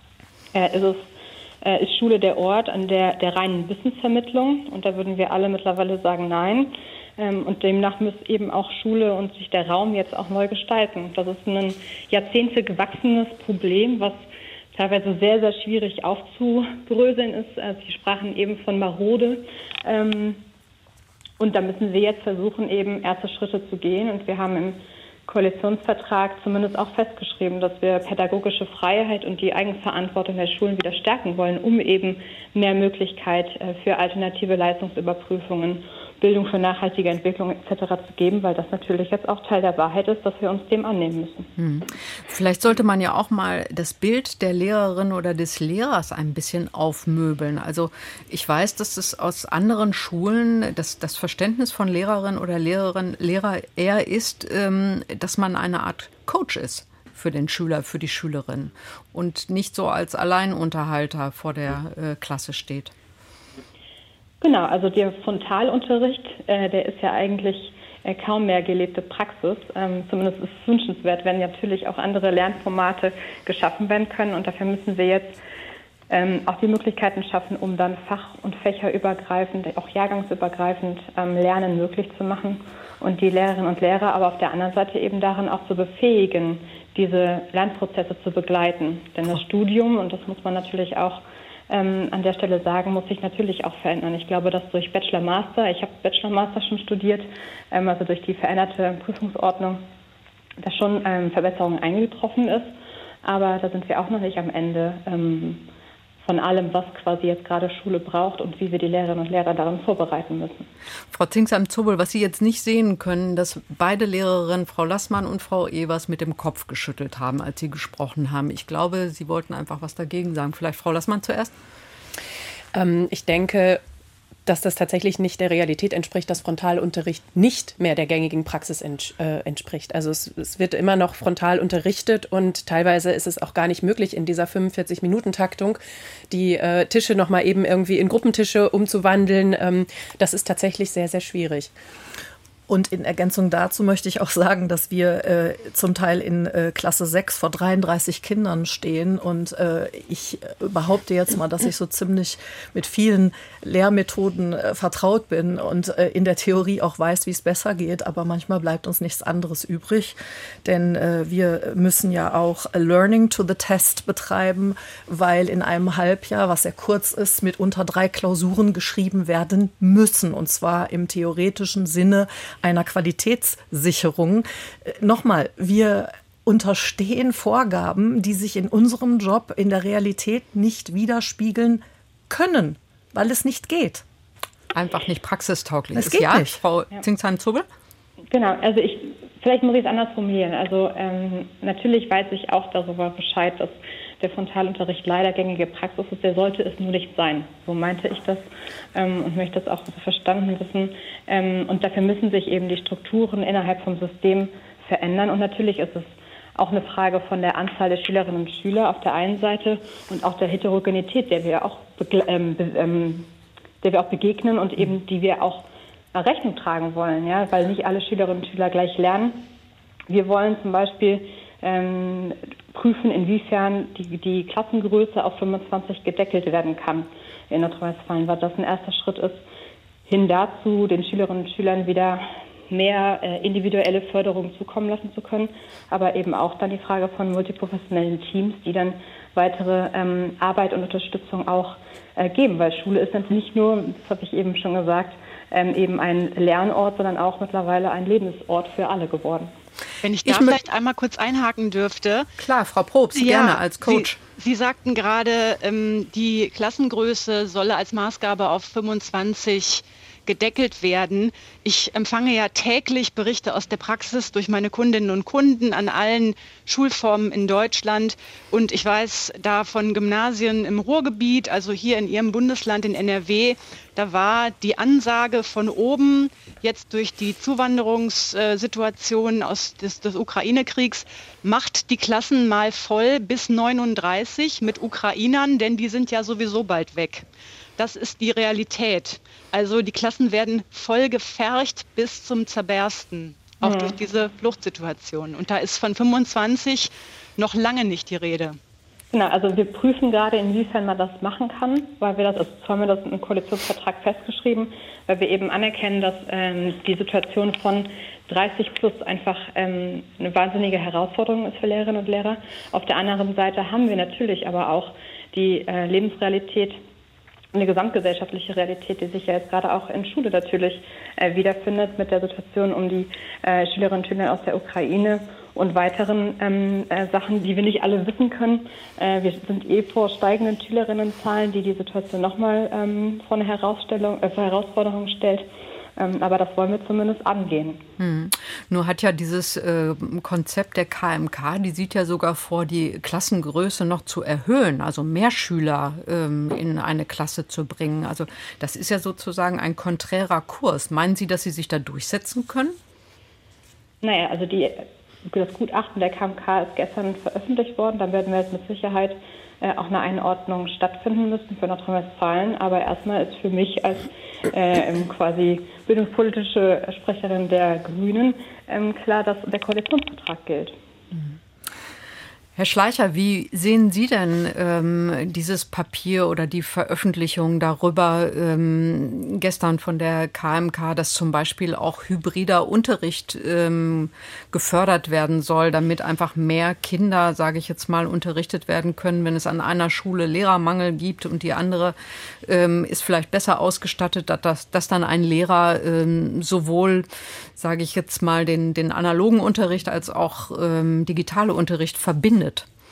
ist Schule der Ort an der reinen Wissensvermittlung? Und da würden wir alle mittlerweile sagen, nein. Und demnach muss eben auch Schule und sich der Raum jetzt auch neu gestalten. Das ist ein Jahrzehnte gewachsenes Problem, was teilweise sehr, sehr schwierig aufzubröseln ist. Sie sprachen eben von marode. Und da müssen wir jetzt versuchen, eben erste Schritte zu gehen. Und wir haben im Koalitionsvertrag zumindest auch festgeschrieben, dass wir pädagogische Freiheit und die Eigenverantwortung der Schulen wieder stärken wollen, um eben mehr Möglichkeit für alternative Leistungsüberprüfungen, Bildung für nachhaltige Entwicklung etc. zu geben, weil das natürlich jetzt auch Teil der Wahrheit ist, dass wir uns dem annehmen müssen. Vielleicht sollte man ja auch mal das Bild der Lehrerin oder des Lehrers ein bisschen aufmöbeln. Also ich weiß, dass es aus anderen Schulen das Verständnis von Lehrerin oder Lehrer eher ist, dass man eine Art Coach ist für den Schüler, für die Schülerin und nicht so als Alleinunterhalter vor der Klasse steht. Genau, also der Frontalunterricht, der ist ja eigentlich kaum mehr gelebte Praxis. Zumindest ist es wünschenswert, wenn natürlich auch andere Lernformate geschaffen werden können. Und dafür müssen wir jetzt auch die Möglichkeiten schaffen, um dann fach- und fächerübergreifend, auch jahrgangsübergreifend Lernen möglich zu machen und die Lehrerinnen und Lehrer aber auf der anderen Seite eben darin auch zu befähigen, diese Lernprozesse zu begleiten. Denn das Studium, und das muss man natürlich auch an der Stelle sagen, muss sich natürlich auch verändern. Ich glaube, dass durch Bachelor-Master, ich habe Bachelor-Master schon studiert, also durch die veränderte Prüfungsordnung, da schon Verbesserungen eingetroffen ist. Aber da sind wir auch noch nicht am Ende von allem, was quasi jetzt gerade Schule braucht und wie wir die Lehrerinnen und Lehrer daran vorbereiten müssen. Frau Zingsheim-Zobel, was Sie jetzt nicht sehen können, dass beide Lehrerinnen, Frau Lassmann und Frau Evers, mit dem Kopf geschüttelt haben, als Sie gesprochen haben. Ich glaube, Sie wollten einfach was dagegen sagen. Vielleicht Frau Lassmann zuerst? Ich denke, dass das tatsächlich nicht der Realität entspricht, dass Frontalunterricht nicht mehr der gängigen Praxis entspricht. Also es wird immer noch frontal unterrichtet und teilweise ist es auch gar nicht möglich, in dieser 45-Minuten-Taktung die Tische nochmal eben irgendwie in Gruppentische umzuwandeln. Das ist tatsächlich sehr, sehr schwierig. Und in Ergänzung dazu möchte ich auch sagen, dass wir zum Teil in Klasse 6 vor 33 Kindern stehen. Und ich behaupte jetzt mal, dass ich so ziemlich mit vielen Lehrmethoden vertraut bin und in der Theorie auch weiß, wie es besser geht. Aber manchmal bleibt uns nichts anderes übrig. Denn wir müssen ja auch Learning to the Test betreiben, weil in einem Halbjahr, was sehr kurz ist, mitunter 3 Klausuren geschrieben werden müssen. Und zwar im theoretischen Sinne einer Qualitätssicherung. Nochmal, wir unterstehen Vorgaben, die sich in unserem Job in der Realität nicht widerspiegeln können, weil es nicht geht. Einfach nicht praxistauglich. Es geht nicht. Frau Zingsheim-Zobel? Genau, also vielleicht muss ich es anders formulieren. Also natürlich weiß ich auch darüber Bescheid, dass der Frontalunterricht leider gängige Praxis ist. Der sollte es nur nicht sein. So meinte ich das und möchte das auch verstanden wissen. Und dafür müssen sich eben die Strukturen innerhalb vom System verändern. Und natürlich ist es auch eine Frage von der Anzahl der Schülerinnen und Schüler auf der einen Seite und auch der Heterogenität, der wir auch begegnen und eben die wir auch Rechnung tragen wollen, ja, weil nicht alle Schülerinnen und Schüler gleich lernen. Wir wollen zum Beispiel prüfen, inwiefern die Klassengröße auf 25 gedeckelt werden kann in Nordrhein-Westfalen, weil das ein erster Schritt ist, hin dazu, den Schülerinnen und Schülern wieder mehr individuelle Förderung zukommen lassen zu können, aber eben auch dann die Frage von multiprofessionellen Teams, die dann weitere Arbeit und Unterstützung auch geben, weil Schule ist natürlich nicht nur, das habe ich eben schon gesagt, eben ein Lernort, sondern auch mittlerweile ein Lebensort für alle geworden. Wenn ich da vielleicht einmal kurz einhaken dürfte. Klar, Frau Probst, gerne als Coach. Sie sagten gerade, die Klassengröße solle als Maßgabe auf 25 gedeckelt werden. Ich empfange ja täglich Berichte aus der Praxis durch meine Kundinnen und Kunden an allen Schulformen in Deutschland. Und ich weiß da von Gymnasien im Ruhrgebiet, also hier in Ihrem Bundesland in NRW, da war die Ansage von oben, jetzt durch die Zuwanderungssituation des Ukraine-Kriegs, macht die Klassen mal voll bis 39 mit Ukrainern, denn die sind ja sowieso bald weg. Das ist die Realität. Also die Klassen werden voll gefercht bis zum Zerbersten, auch durch diese Fluchtsituation. Und da ist von 25 noch lange nicht die Rede. Genau, also wir prüfen gerade, inwiefern man das machen kann, weil wir das haben wir das im Koalitionsvertrag festgeschrieben, weil wir eben anerkennen, dass die Situation von 30 plus einfach eine wahnsinnige Herausforderung ist für Lehrerinnen und Lehrer. Auf der anderen Seite haben wir natürlich aber auch die Lebensrealität, eine gesamtgesellschaftliche Realität, die sich ja jetzt gerade auch in Schule natürlich wiederfindet mit der Situation um die Schülerinnen und Schüler aus der Ukraine und weiteren Sachen, die wir nicht alle wissen können. Wir sind vor steigenden Schülerinnenzahlen, die Situation nochmal vor eine Herausforderung stellt. Aber das wollen wir zumindest angehen. Nur hat ja dieses Konzept der KMK, die sieht ja sogar vor, die Klassengröße noch zu erhöhen, also mehr Schüler in eine Klasse zu bringen. Also das ist ja sozusagen ein konträrer Kurs. Meinen Sie, dass Sie sich da durchsetzen können? Naja, also das Gutachten der KMK ist gestern veröffentlicht worden. Da werden wir jetzt mit Sicherheit auch eine Einordnung stattfinden müssen für Nordrhein-Westfalen. Aber erstmal ist für mich als quasi bildungspolitische Sprecherin der Grünen klar, dass der Koalitionsvertrag gilt. Herr Schleicher, wie sehen Sie denn dieses Papier oder die Veröffentlichung darüber gestern von der KMK, dass zum Beispiel auch hybrider Unterricht gefördert werden soll, damit einfach mehr Kinder, sage ich jetzt mal, unterrichtet werden können, wenn es an einer Schule Lehrermangel gibt und die andere ist vielleicht besser ausgestattet, dass dann ein Lehrer sowohl, sage ich jetzt mal, den analogen Unterricht als auch digitale Unterricht verbindet?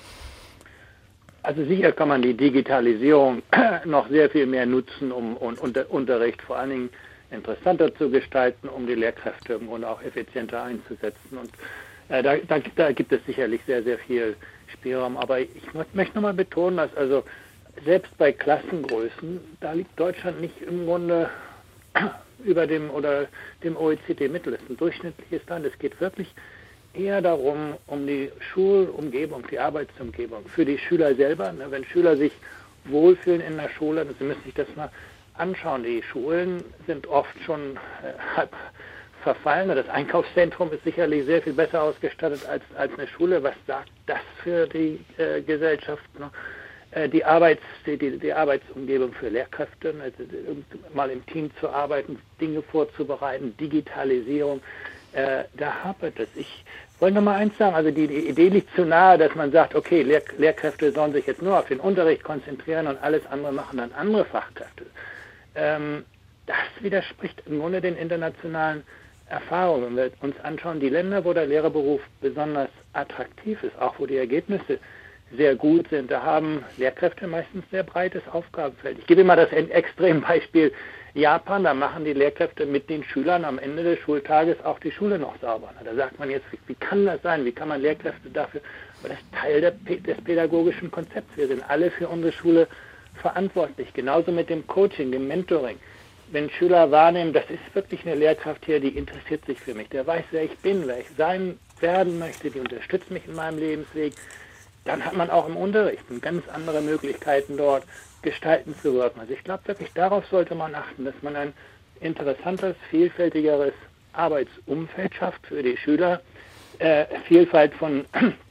Also sicher kann man die Digitalisierung noch sehr viel mehr nutzen, um Unterricht vor allen Dingen interessanter zu gestalten, um die Lehrkräfte im Grunde auch effizienter einzusetzen. Und da gibt es sicherlich sehr, sehr viel Spielraum. Aber ich möchte nochmal betonen, dass also selbst bei Klassengrößen, da liegt Deutschland nicht im Grunde über dem OECD-Mittel. Es ist ein durchschnittliches Land. Es geht wirklich eher darum, um die Schulumgebung, die Arbeitsumgebung für die Schüler selber. Wenn Schüler sich wohlfühlen in der Schule, Sie müssen sich das mal anschauen. Die Schulen sind oft schon halb verfallen. Das Einkaufszentrum ist sicherlich sehr viel besser ausgestattet als eine Schule. Was sagt das für die Gesellschaft? Die Arbeitsumgebung für Lehrkräfte, also mal im Team zu arbeiten, Dinge vorzubereiten, Digitalisierung. Da hapert es. Ich wollte noch mal eins sagen, also die Idee liegt zu nahe, dass man sagt, okay, Lehrkräfte sollen sich jetzt nur auf den Unterricht konzentrieren und alles andere machen dann andere Fachkräfte. Das widerspricht im Grunde den internationalen Erfahrungen. Wenn wir uns anschauen, die Länder, wo der Lehrerberuf besonders attraktiv ist, auch wo die Ergebnisse sehr gut sind, da haben Lehrkräfte meistens sehr breites Aufgabenfeld. Ich gebe immer das Extrembeispiel Japan, da machen die Lehrkräfte mit den Schülern am Ende des Schultages auch die Schule noch sauber. Da sagt man jetzt, wie kann das sein? Wie kann man Lehrkräfte dafür? Aber das ist Teil des pädagogischen Konzepts. Wir sind alle für unsere Schule verantwortlich. Genauso mit dem Coaching, dem Mentoring. Wenn Schüler wahrnehmen, das ist wirklich eine Lehrkraft hier, die interessiert sich für mich. Der weiß, wer ich bin, wer ich werden möchte, die unterstützt mich in meinem Lebensweg. Dann hat man auch im Unterricht ganz andere Möglichkeiten dort gestalten zu wirken. Also ich glaube wirklich, darauf sollte man achten, dass man ein interessantes, vielfältigeres Arbeitsumfeld schafft für die Schüler, Vielfalt von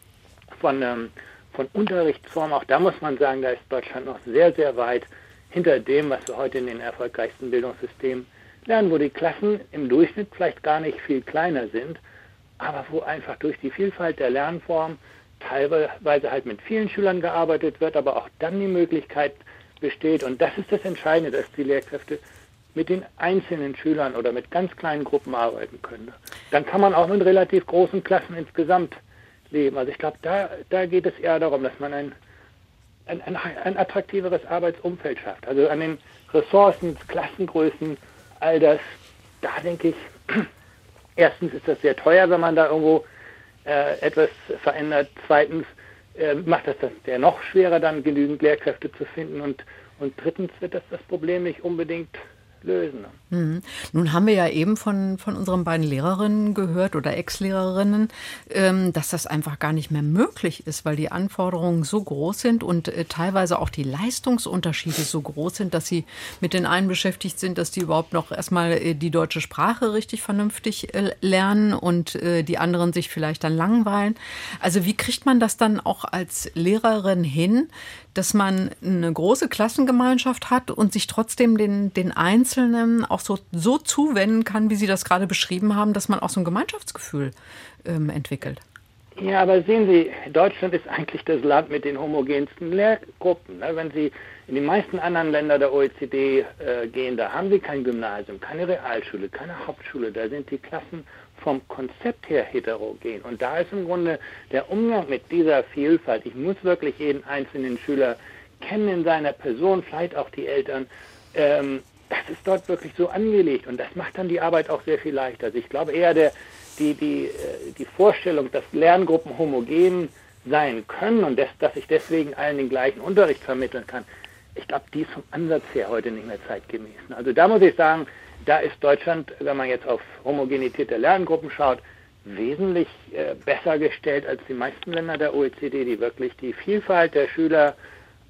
Unterrichtsformen. Auch da muss man sagen, da ist Deutschland noch sehr, sehr weit hinter dem, was wir heute in den erfolgreichsten Bildungssystemen lernen, wo die Klassen im Durchschnitt vielleicht gar nicht viel kleiner sind, aber wo einfach durch die Vielfalt der Lernformen teilweise halt mit vielen Schülern gearbeitet wird, aber auch dann die Möglichkeit besteht, und das ist das Entscheidende, dass die Lehrkräfte mit den einzelnen Schülern oder mit ganz kleinen Gruppen arbeiten können. Dann kann man auch mit relativ großen Klassen insgesamt leben. Also ich glaube, da geht es eher darum, dass man ein attraktiveres Arbeitsumfeld schafft. Also an den Ressourcen, Klassengrößen, all das, da denke ich, erstens ist das sehr teuer, wenn man da irgendwo etwas verändert. Zweitens macht das ja noch schwerer, dann genügend Lehrkräfte zu finden. Und drittens wird das Problem nicht unbedingt lösen. Mhm. Nun haben wir ja eben von unseren beiden Lehrerinnen gehört oder Ex-Lehrerinnen, dass das einfach gar nicht mehr möglich ist, weil die Anforderungen so groß sind und teilweise auch die Leistungsunterschiede so groß sind, dass sie mit den einen beschäftigt sind, dass die überhaupt noch erstmal die deutsche Sprache richtig vernünftig lernen und die anderen sich vielleicht dann langweilen. Also wie kriegt man das dann auch als Lehrerin hin, dass man eine große Klassengemeinschaft hat und sich trotzdem den Einzelnen auch so zuwenden kann, wie Sie das gerade beschrieben haben, dass man auch so ein Gemeinschaftsgefühl entwickelt? Ja, aber sehen Sie, Deutschland ist eigentlich das Land mit den homogensten Lehrgruppen. Wenn Sie in die meisten anderen Länder der OECD gehen, da haben Sie kein Gymnasium, keine Realschule, keine Hauptschule. Da sind die Klassen vom Konzept her heterogen. Und da ist im Grunde der Umgang mit dieser Vielfalt. Ich muss wirklich jeden einzelnen Schüler kennen in seiner Person, vielleicht auch die Eltern. Das ist dort wirklich so angelegt. Und das macht dann die Arbeit auch sehr viel leichter. Also ich glaube eher, die Vorstellung, dass Lerngruppen homogen sein können und dass ich deswegen allen den gleichen Unterricht vermitteln kann, ich glaube, die ist vom Ansatz her heute nicht mehr zeitgemäß. Also da muss ich sagen, da ist Deutschland, wenn man jetzt auf Homogenität der Lerngruppen schaut, wesentlich besser gestellt als die meisten Länder der OECD, die wirklich die Vielfalt der Schüler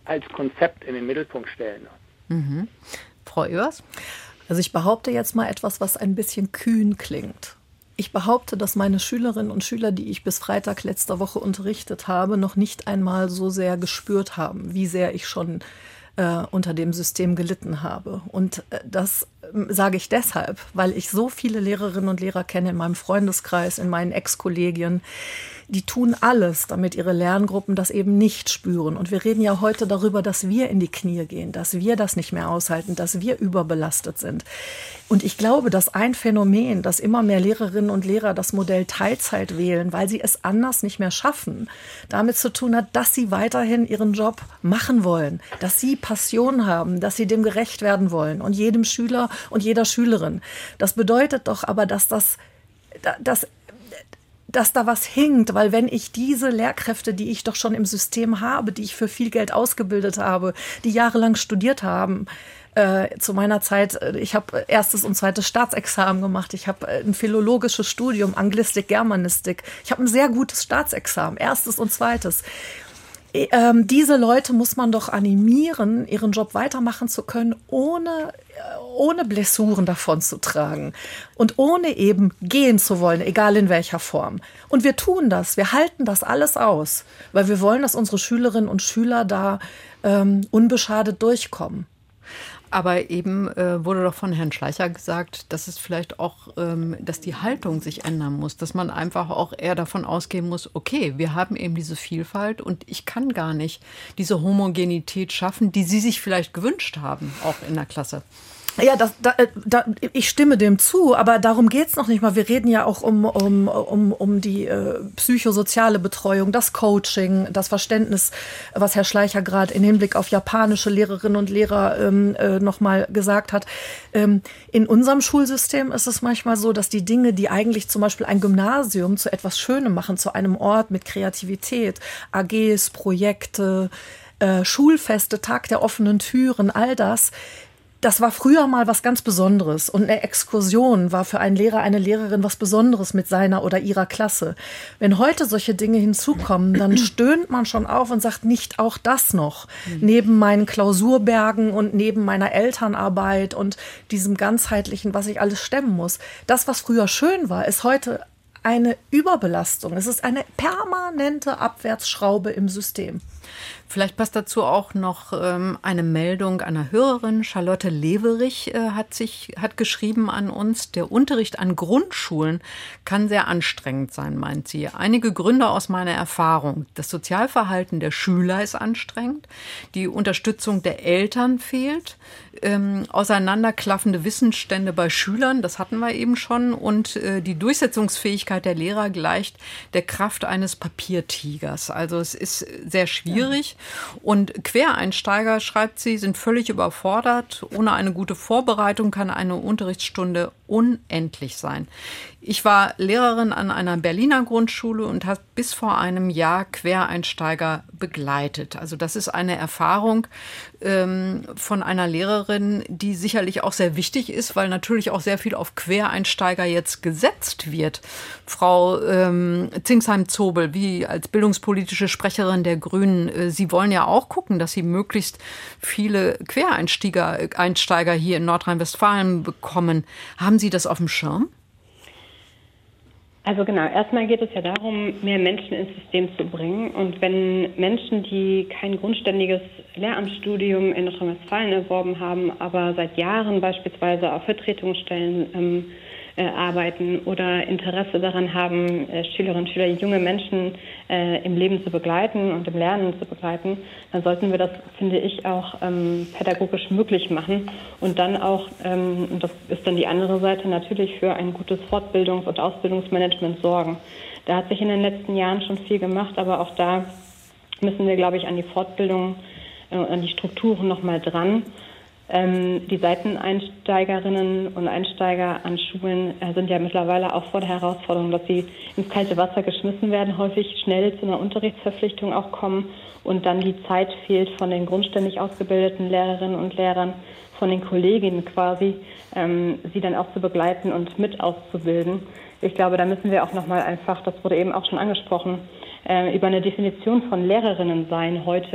als Konzept in den Mittelpunkt stellen. Mhm. Frau Evers? Also ich behaupte jetzt mal etwas, was ein bisschen kühn klingt. Ich behaupte, dass meine Schülerinnen und Schüler, die ich bis Freitag letzter Woche unterrichtet habe, noch nicht einmal so sehr gespürt haben, wie sehr ich schon unter dem System gelitten habe. Und das sage ich deshalb, weil ich so viele Lehrerinnen und Lehrer kenne in meinem Freundeskreis, in meinen Ex-Kollegien, die tun alles, damit ihre Lerngruppen das eben nicht spüren. Und wir reden ja heute darüber, dass wir in die Knie gehen, dass wir das nicht mehr aushalten, dass wir überbelastet sind. Und ich glaube, dass ein Phänomen, dass immer mehr Lehrerinnen und Lehrer das Modell Teilzeit wählen, weil sie es anders nicht mehr schaffen, damit zu tun hat, dass sie weiterhin ihren Job machen wollen, dass sie Passion haben, dass sie dem gerecht werden wollen und jedem Schüler und jeder Schülerin. Das bedeutet doch aber, dass da was hinkt, weil wenn ich diese Lehrkräfte, die ich doch schon im System habe, die ich für viel Geld ausgebildet habe, die jahrelang studiert haben, zu meiner Zeit, ich habe erstes und zweites Staatsexamen gemacht, ich habe ein philologisches Studium, Anglistik, Germanistik, ich habe ein sehr gutes Staatsexamen, erstes und zweites. Diese Leute muss man doch animieren, ihren Job weitermachen zu können, ohne Blessuren davon zu tragen und ohne eben gehen zu wollen, egal in welcher Form. Und wir tun das, wir halten das alles aus, weil wir wollen, dass unsere Schülerinnen und Schüler da unbeschadet durchkommen. Aber eben wurde doch von Herrn Schleicher gesagt, dass es vielleicht auch, dass die Haltung sich ändern muss, dass man einfach auch eher davon ausgehen muss, okay, wir haben eben diese Vielfalt und ich kann gar nicht diese Homogenität schaffen, die Sie sich vielleicht gewünscht haben, auch in der Klasse. Ja, ich stimme dem zu, aber darum geht's noch nicht mal. Wir reden ja auch um die psychosoziale Betreuung, das Coaching, das Verständnis, was Herr Schleicher gerade im Hinblick auf japanische Lehrerinnen und Lehrer nochmal gesagt hat. In unserem Schulsystem ist es manchmal so, dass die Dinge, die eigentlich zum Beispiel ein Gymnasium zu etwas Schönem machen, zu einem Ort mit Kreativität, AGs, Projekte, Schulfeste, Tag der offenen Türen, all das war früher mal was ganz Besonderes. Und eine Exkursion war für einen Lehrer, eine Lehrerin was Besonderes mit seiner oder ihrer Klasse. Wenn heute solche Dinge hinzukommen, dann stöhnt man schon auf und sagt, nicht auch das noch. Neben meinen Klausurbergen und neben meiner Elternarbeit und diesem ganzheitlichen, was ich alles stemmen muss. Das, was früher schön war, ist heute eine Überbelastung. Es ist eine permanente Abwärtsschraube im System. Vielleicht passt dazu auch noch eine Meldung einer Hörerin. Charlotte Leverich hat geschrieben an uns, der Unterricht an Grundschulen kann sehr anstrengend sein, meint sie. Einige Gründe aus meiner Erfahrung. Das Sozialverhalten der Schüler ist anstrengend, die Unterstützung der Eltern fehlt, auseinanderklaffende Wissensstände bei Schülern, das hatten wir eben schon, und die Durchsetzungsfähigkeit der Lehrer gleicht der Kraft eines Papiertigers. Also es ist sehr schwierig. Und Quereinsteiger, schreibt sie, sind völlig überfordert. Ohne eine gute Vorbereitung kann eine Unterrichtsstunde unendlich sein. Ich war Lehrerin an einer Berliner Grundschule und habe bis vor einem Jahr Quereinsteiger begleitet. Also das ist eine Erfahrung von einer Lehrerin, die sicherlich auch sehr wichtig ist, weil natürlich auch sehr viel auf Quereinsteiger jetzt gesetzt wird. Frau Zingsheim-Zobel, wie als bildungspolitische Sprecherin der Grünen, Sie wollen ja auch gucken, dass Sie möglichst viele Quereinsteiger hier in Nordrhein-Westfalen bekommen. Haben Sie das auf dem Schirm? Also genau, erstmal geht es ja darum, mehr Menschen ins System zu bringen. Und wenn Menschen, die kein grundständiges Lehramtsstudium in Nordrhein-Westfalen erworben haben, aber seit Jahren beispielsweise auf Vertretungsstellen arbeiten oder Interesse daran haben, Schülerinnen und Schüler, junge Menschen im Leben zu begleiten und im Lernen zu begleiten, dann sollten wir das, finde ich, auch pädagogisch möglich machen und dann auch, und das ist dann die andere Seite, natürlich für ein gutes Fortbildungs- und Ausbildungsmanagement sorgen. Da hat sich in den letzten Jahren schon viel gemacht, aber auch da müssen wir, glaube ich, an die Fortbildung, an die Strukturen nochmal dran. Die Seiteneinsteigerinnen und Einsteiger an Schulen sind ja mittlerweile auch vor der Herausforderung, dass sie ins kalte Wasser geschmissen werden, häufig schnell zu einer Unterrichtsverpflichtung auch kommen und dann die Zeit fehlt von den grundständig ausgebildeten Lehrerinnen und Lehrern, von den Kolleginnen quasi, sie dann auch zu begleiten und mit auszubilden. Ich glaube, da müssen wir auch nochmal einfach, das wurde eben auch schon angesprochen, über eine Definition von Lehrerinnen sein heute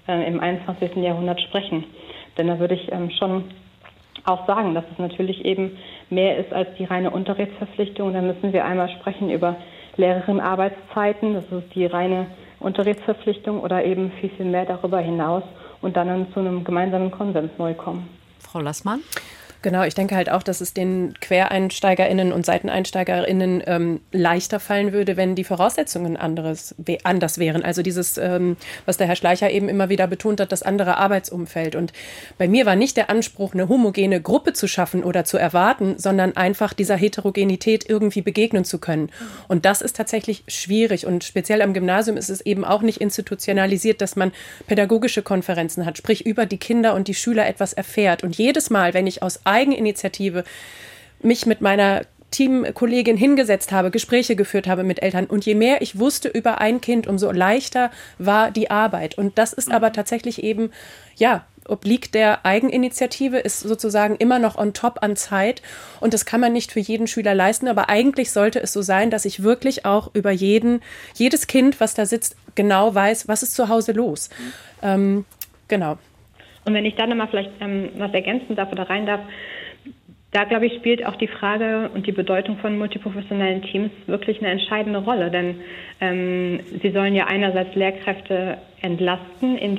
im 21. Jahrhundert sprechen. Denn da würde ich schon auch sagen, dass es natürlich eben mehr ist als die reine Unterrichtsverpflichtung. Da müssen wir einmal sprechen über Lehrerinnenarbeitszeiten, das ist die reine Unterrichtsverpflichtung, oder eben viel, viel mehr darüber hinaus und dann zu einem gemeinsamen Konsens neu kommen. Frau Lassmann? Genau, ich denke halt auch, dass es den QuereinsteigerInnen und SeiteneinsteigerInnen leichter fallen würde, wenn die Voraussetzungen anders wären. Also dieses, was der Herr Schleicher eben immer wieder betont hat, das andere Arbeitsumfeld. Und bei mir war nicht der Anspruch, eine homogene Gruppe zu schaffen oder zu erwarten, sondern einfach dieser Heterogenität irgendwie begegnen zu können. Und das ist tatsächlich schwierig. Und speziell am Gymnasium ist es eben auch nicht institutionalisiert, dass man pädagogische Konferenzen hat, sprich über die Kinder und die Schüler etwas erfährt. Und jedes Mal, wenn ich aus Eigeninitiative mich mit meiner Teamkollegin hingesetzt habe, Gespräche geführt habe mit Eltern. Und je mehr ich wusste über ein Kind, umso leichter war die Arbeit. Und das ist aber tatsächlich eben, obliegt der Eigeninitiative, ist sozusagen immer noch on top an Zeit. Und das kann man nicht für jeden Schüler leisten. Aber eigentlich sollte es so sein, dass ich wirklich auch über jedes Kind, was da sitzt, genau weiß, was ist zu Hause los. Genau. Und wenn ich dann nochmal vielleicht was ergänzen darf oder rein darf, da, glaube ich, spielt auch die Frage und die Bedeutung von multiprofessionellen Teams wirklich eine entscheidende Rolle. Denn sie sollen ja einerseits Lehrkräfte entlasten in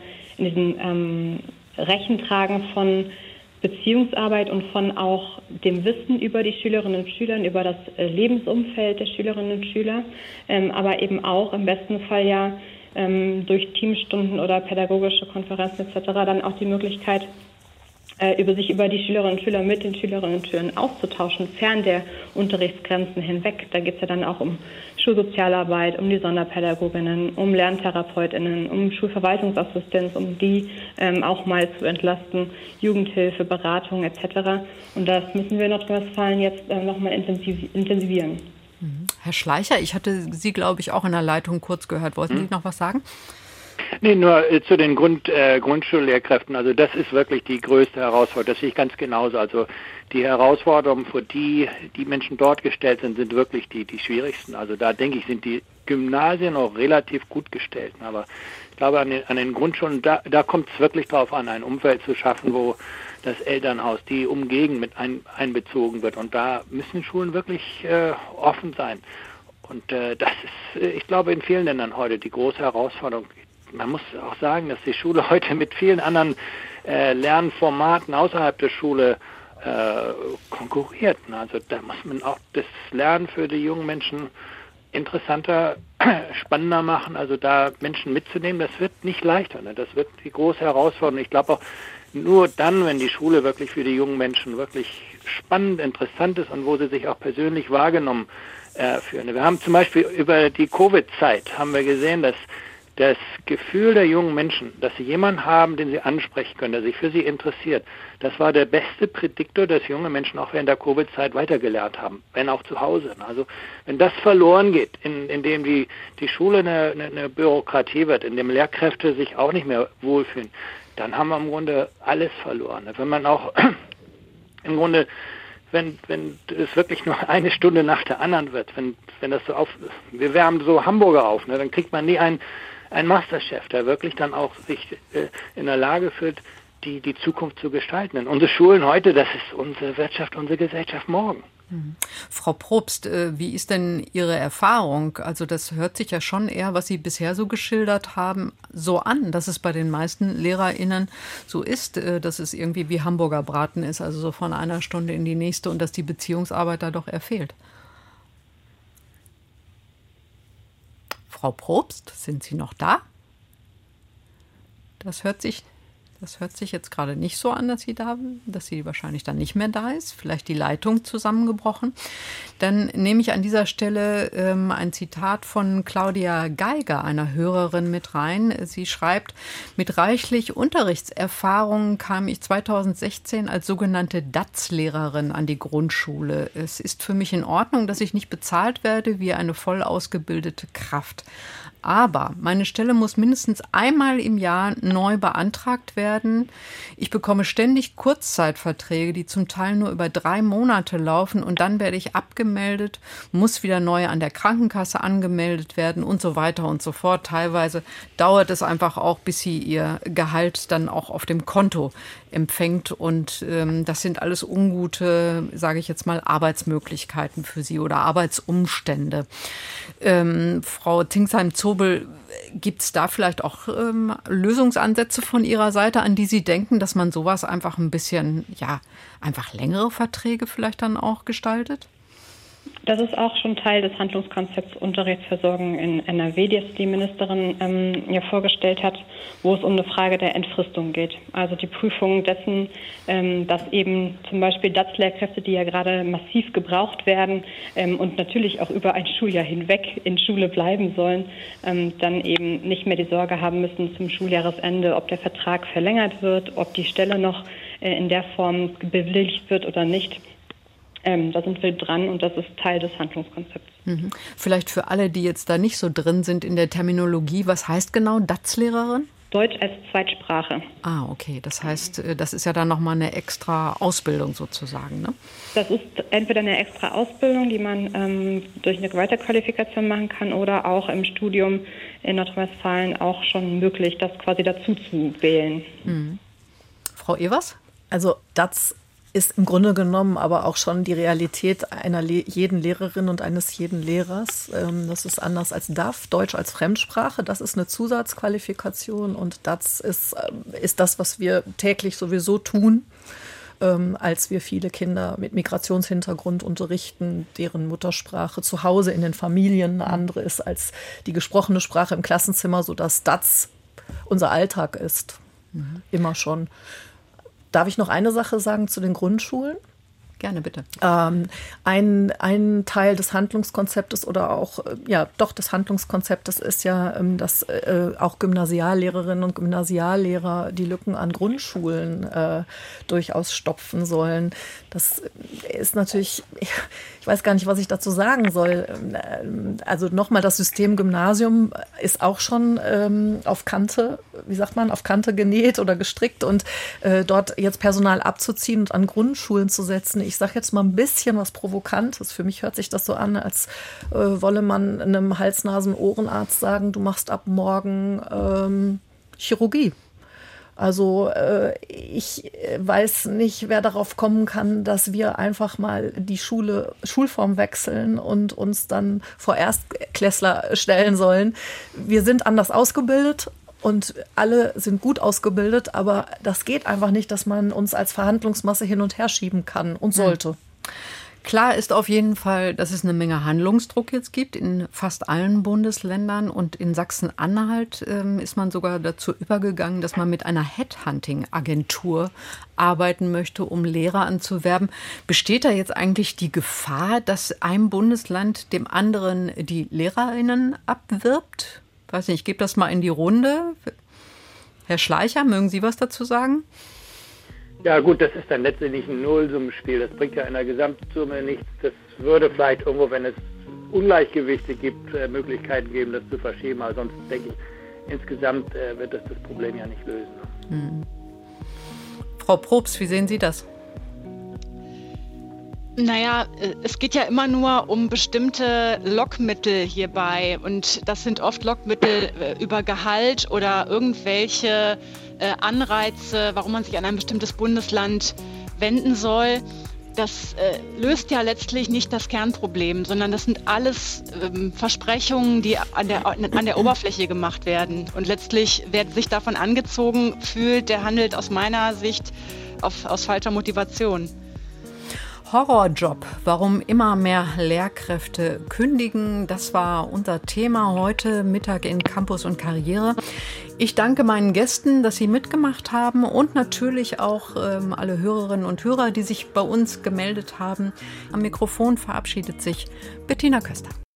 diesem Rechentragen von Beziehungsarbeit und von auch dem Wissen über die Schülerinnen und Schüler, über das Lebensumfeld der Schülerinnen und Schüler, aber eben auch im besten Fall durch Teamstunden oder pädagogische Konferenzen etc. dann auch die Möglichkeit, sich über die Schülerinnen und Schüler mit den Schülerinnen und Schülern auszutauschen, fern der Unterrichtsgrenzen hinweg. Da geht es ja dann auch um Schulsozialarbeit, um die Sonderpädagoginnen, um LerntherapeutInnen, um Schulverwaltungsassistenz, um die auch mal zu entlasten, Jugendhilfe, Beratung etc. Und das müssen wir in Nordrhein-Westfalen jetzt nochmal intensivieren. Herr Schleicher, ich hatte Sie, glaube ich, auch in der Leitung kurz gehört. Wollten Sie noch was sagen? Nee, nur zu den Grundschullehrkräften. Also das ist wirklich die größte Herausforderung. Das sehe ich ganz genauso. Also die Herausforderungen, vor die Menschen dort gestellt sind wirklich die schwierigsten. Also da denke ich, sind die Gymnasien auch relativ gut gestellt. Aber ich glaube, an den Grundschulen, da kommt es wirklich darauf an, ein Umfeld zu schaffen, wo das Elternhaus, die Umgegend mit einbezogen wird. Und da müssen Schulen wirklich offen sein. Und das ist, ich glaube, in vielen Ländern heute die große Herausforderung. Man muss auch sagen, dass die Schule heute mit vielen anderen Lernformaten außerhalb der Schule konkurriert. Also da muss man auch das Lernen für die jungen Menschen interessanter, spannender machen. Also da Menschen mitzunehmen, das wird nicht leichter. Ne? Das wird die große Herausforderung. Ich glaube auch, nur dann, wenn die Schule wirklich für die jungen Menschen wirklich spannend, interessant ist und wo sie sich auch persönlich wahrgenommen fühlen. Wir haben zum Beispiel über die Covid-Zeit haben wir gesehen, dass das Gefühl der jungen Menschen, dass sie jemanden haben, den sie ansprechen können, der sich für sie interessiert, das war der beste Prädiktor, dass junge Menschen auch während der Covid-Zeit weitergelernt haben, wenn auch zu Hause. Also wenn das verloren geht, indem die Schule eine Bürokratie wird, in dem Lehrkräfte sich auch nicht mehr wohlfühlen, dann haben wir im Grunde alles verloren. Wenn man auch im Grunde, wenn es wirklich nur eine Stunde nach der anderen wird, wenn das so wir wärmen so Hamburger auf, ne, dann kriegt man nie einen Masterchef, der wirklich dann auch sich in der Lage fühlt, die Zukunft zu gestalten. Denn unsere Schulen heute, das ist unsere Wirtschaft, unsere Gesellschaft morgen. Frau Probst, wie ist denn Ihre Erfahrung? Also das hört sich ja schon eher, was Sie bisher so geschildert haben, so an, dass es bei den meisten LehrerInnen so ist, dass es irgendwie wie Hamburger Braten ist, also so von einer Stunde in die nächste und dass die Beziehungsarbeit da doch eher fehlt. Frau Probst, sind Sie noch da? Das hört sich jetzt gerade nicht so an, dass sie wahrscheinlich dann nicht mehr da ist. Vielleicht die Leitung zusammengebrochen. Dann nehme ich an dieser Stelle ein Zitat von Claudia Geiger, einer Hörerin, mit rein. Sie schreibt: Mit reichlich Unterrichtserfahrungen kam ich 2016 als sogenannte DATS-Lehrerin an die Grundschule. Es ist für mich in Ordnung, dass ich nicht bezahlt werde wie eine voll ausgebildete Kraft. Aber meine Stelle muss mindestens einmal im Jahr neu beantragt werden. Ich bekomme ständig Kurzzeitverträge, die zum Teil nur über 3 Monate laufen und dann werde ich abgemeldet abgemeldet, muss wieder neu an der Krankenkasse angemeldet werden und so weiter und so fort. Teilweise dauert es einfach auch, bis sie ihr Gehalt dann auch auf dem Konto empfängt. Und das sind alles ungute, sage ich jetzt mal, Arbeitsmöglichkeiten für sie oder Arbeitsumstände. Frau Tingsheim-Zobel, gibt es da vielleicht auch Lösungsansätze von Ihrer Seite, an die Sie denken, dass man sowas einfach ein bisschen, einfach längere Verträge vielleicht dann auch gestaltet? Das ist auch schon Teil des Handlungskonzepts Unterrichtsversorgung in NRW, das die Ministerin vorgestellt hat, wo es um eine Frage der Entfristung geht. Also die Prüfung dessen, dass eben zum Beispiel DATS-Lehrkräfte, die ja gerade massiv gebraucht werden und natürlich auch über ein Schuljahr hinweg in Schule bleiben sollen, dann eben nicht mehr die Sorge haben müssen zum Schuljahresende, ob der Vertrag verlängert wird, ob die Stelle noch in der Form bewilligt wird oder nicht. Da sind wir dran und das ist Teil des Handlungskonzepts. Mhm. Vielleicht für alle, die jetzt da nicht so drin sind in der Terminologie, was heißt genau DATS-Lehrerin? Deutsch als Zweitsprache. Ah, okay. Das heißt, das ist ja dann nochmal eine extra Ausbildung sozusagen, ne? Das ist entweder eine extra Ausbildung, die man durch eine Weiterqualifikation machen kann oder auch im Studium in Nordrhein-Westfalen auch schon möglich, das quasi dazu zu wählen. Mhm. Frau Evers? Also DATS ist im Grunde genommen aber auch schon die Realität einer jeden Lehrerin und eines jeden Lehrers. Das ist anders als DAF, Deutsch als Fremdsprache. Das ist eine Zusatzqualifikation und DATS ist das, was wir täglich sowieso tun, als wir viele Kinder mit Migrationshintergrund unterrichten, deren Muttersprache zu Hause in den Familien eine andere ist als die gesprochene Sprache im Klassenzimmer, sodass DATS unser Alltag ist. Immer schon. Darf ich noch eine Sache sagen zu den Grundschulen? Gerne, bitte. Ein Teil des Handlungskonzeptes oder auch, des Handlungskonzeptes ist ja, dass auch Gymnasiallehrerinnen und Gymnasiallehrer die Lücken an Grundschulen durchaus stopfen sollen. Das ist natürlich, ich weiß gar nicht, was ich dazu sagen soll. Also nochmal, das System Gymnasium ist auch schon auf Kante genäht oder gestrickt und dort jetzt Personal abzuziehen und an Grundschulen zu setzen. Ich sage jetzt mal ein bisschen was Provokantes. Für mich hört sich das so an, als wolle man einem Hals-Nasen-Ohrenarzt sagen, du machst ab morgen Chirurgie. Also ich weiß nicht, wer darauf kommen kann, dass wir einfach mal die Schulform wechseln und uns dann vor Erstklässler stellen sollen. Wir sind anders ausgebildet. Und alle sind gut ausgebildet, aber das geht einfach nicht, dass man uns als Verhandlungsmasse hin und her schieben kann und sollte. Klar ist auf jeden Fall, dass es eine Menge Handlungsdruck jetzt gibt in fast allen Bundesländern. Und in Sachsen-Anhalt ist man sogar dazu übergegangen, dass man mit einer Headhunting-Agentur arbeiten möchte, um Lehrer anzuwerben. Besteht da jetzt eigentlich die Gefahr, dass ein Bundesland dem anderen die LehrerInnen abwirbt? Weiß nicht, ich gebe das mal in die Runde. Herr Schleicher, mögen Sie was dazu sagen? Ja gut, das ist dann letztendlich ein Nullsummenspiel. Das bringt ja in der Gesamtsumme nichts. Das würde vielleicht irgendwo, wenn es Ungleichgewichte gibt, Möglichkeiten geben, das zu verschieben. Aber sonst denke ich, insgesamt wird das Problem ja nicht lösen. Mhm. Frau Probst, wie sehen Sie das? Naja, es geht ja immer nur um bestimmte Lockmittel hierbei und das sind oft Lockmittel über Gehalt oder irgendwelche Anreize, warum man sich an ein bestimmtes Bundesland wenden soll. Das löst ja letztlich nicht das Kernproblem, sondern das sind alles Versprechungen, die an der Oberfläche gemacht werden. Und letztlich, wer sich davon angezogen fühlt, der handelt aus meiner Sicht aus falscher Motivation. Horrorjob, warum immer mehr Lehrkräfte kündigen, das war unser Thema heute Mittag in Campus und Karriere. Ich danke meinen Gästen, dass sie mitgemacht haben und natürlich auch alle Hörerinnen und Hörer, die sich bei uns gemeldet haben. Am Mikrofon verabschiedet sich Bettina Köster.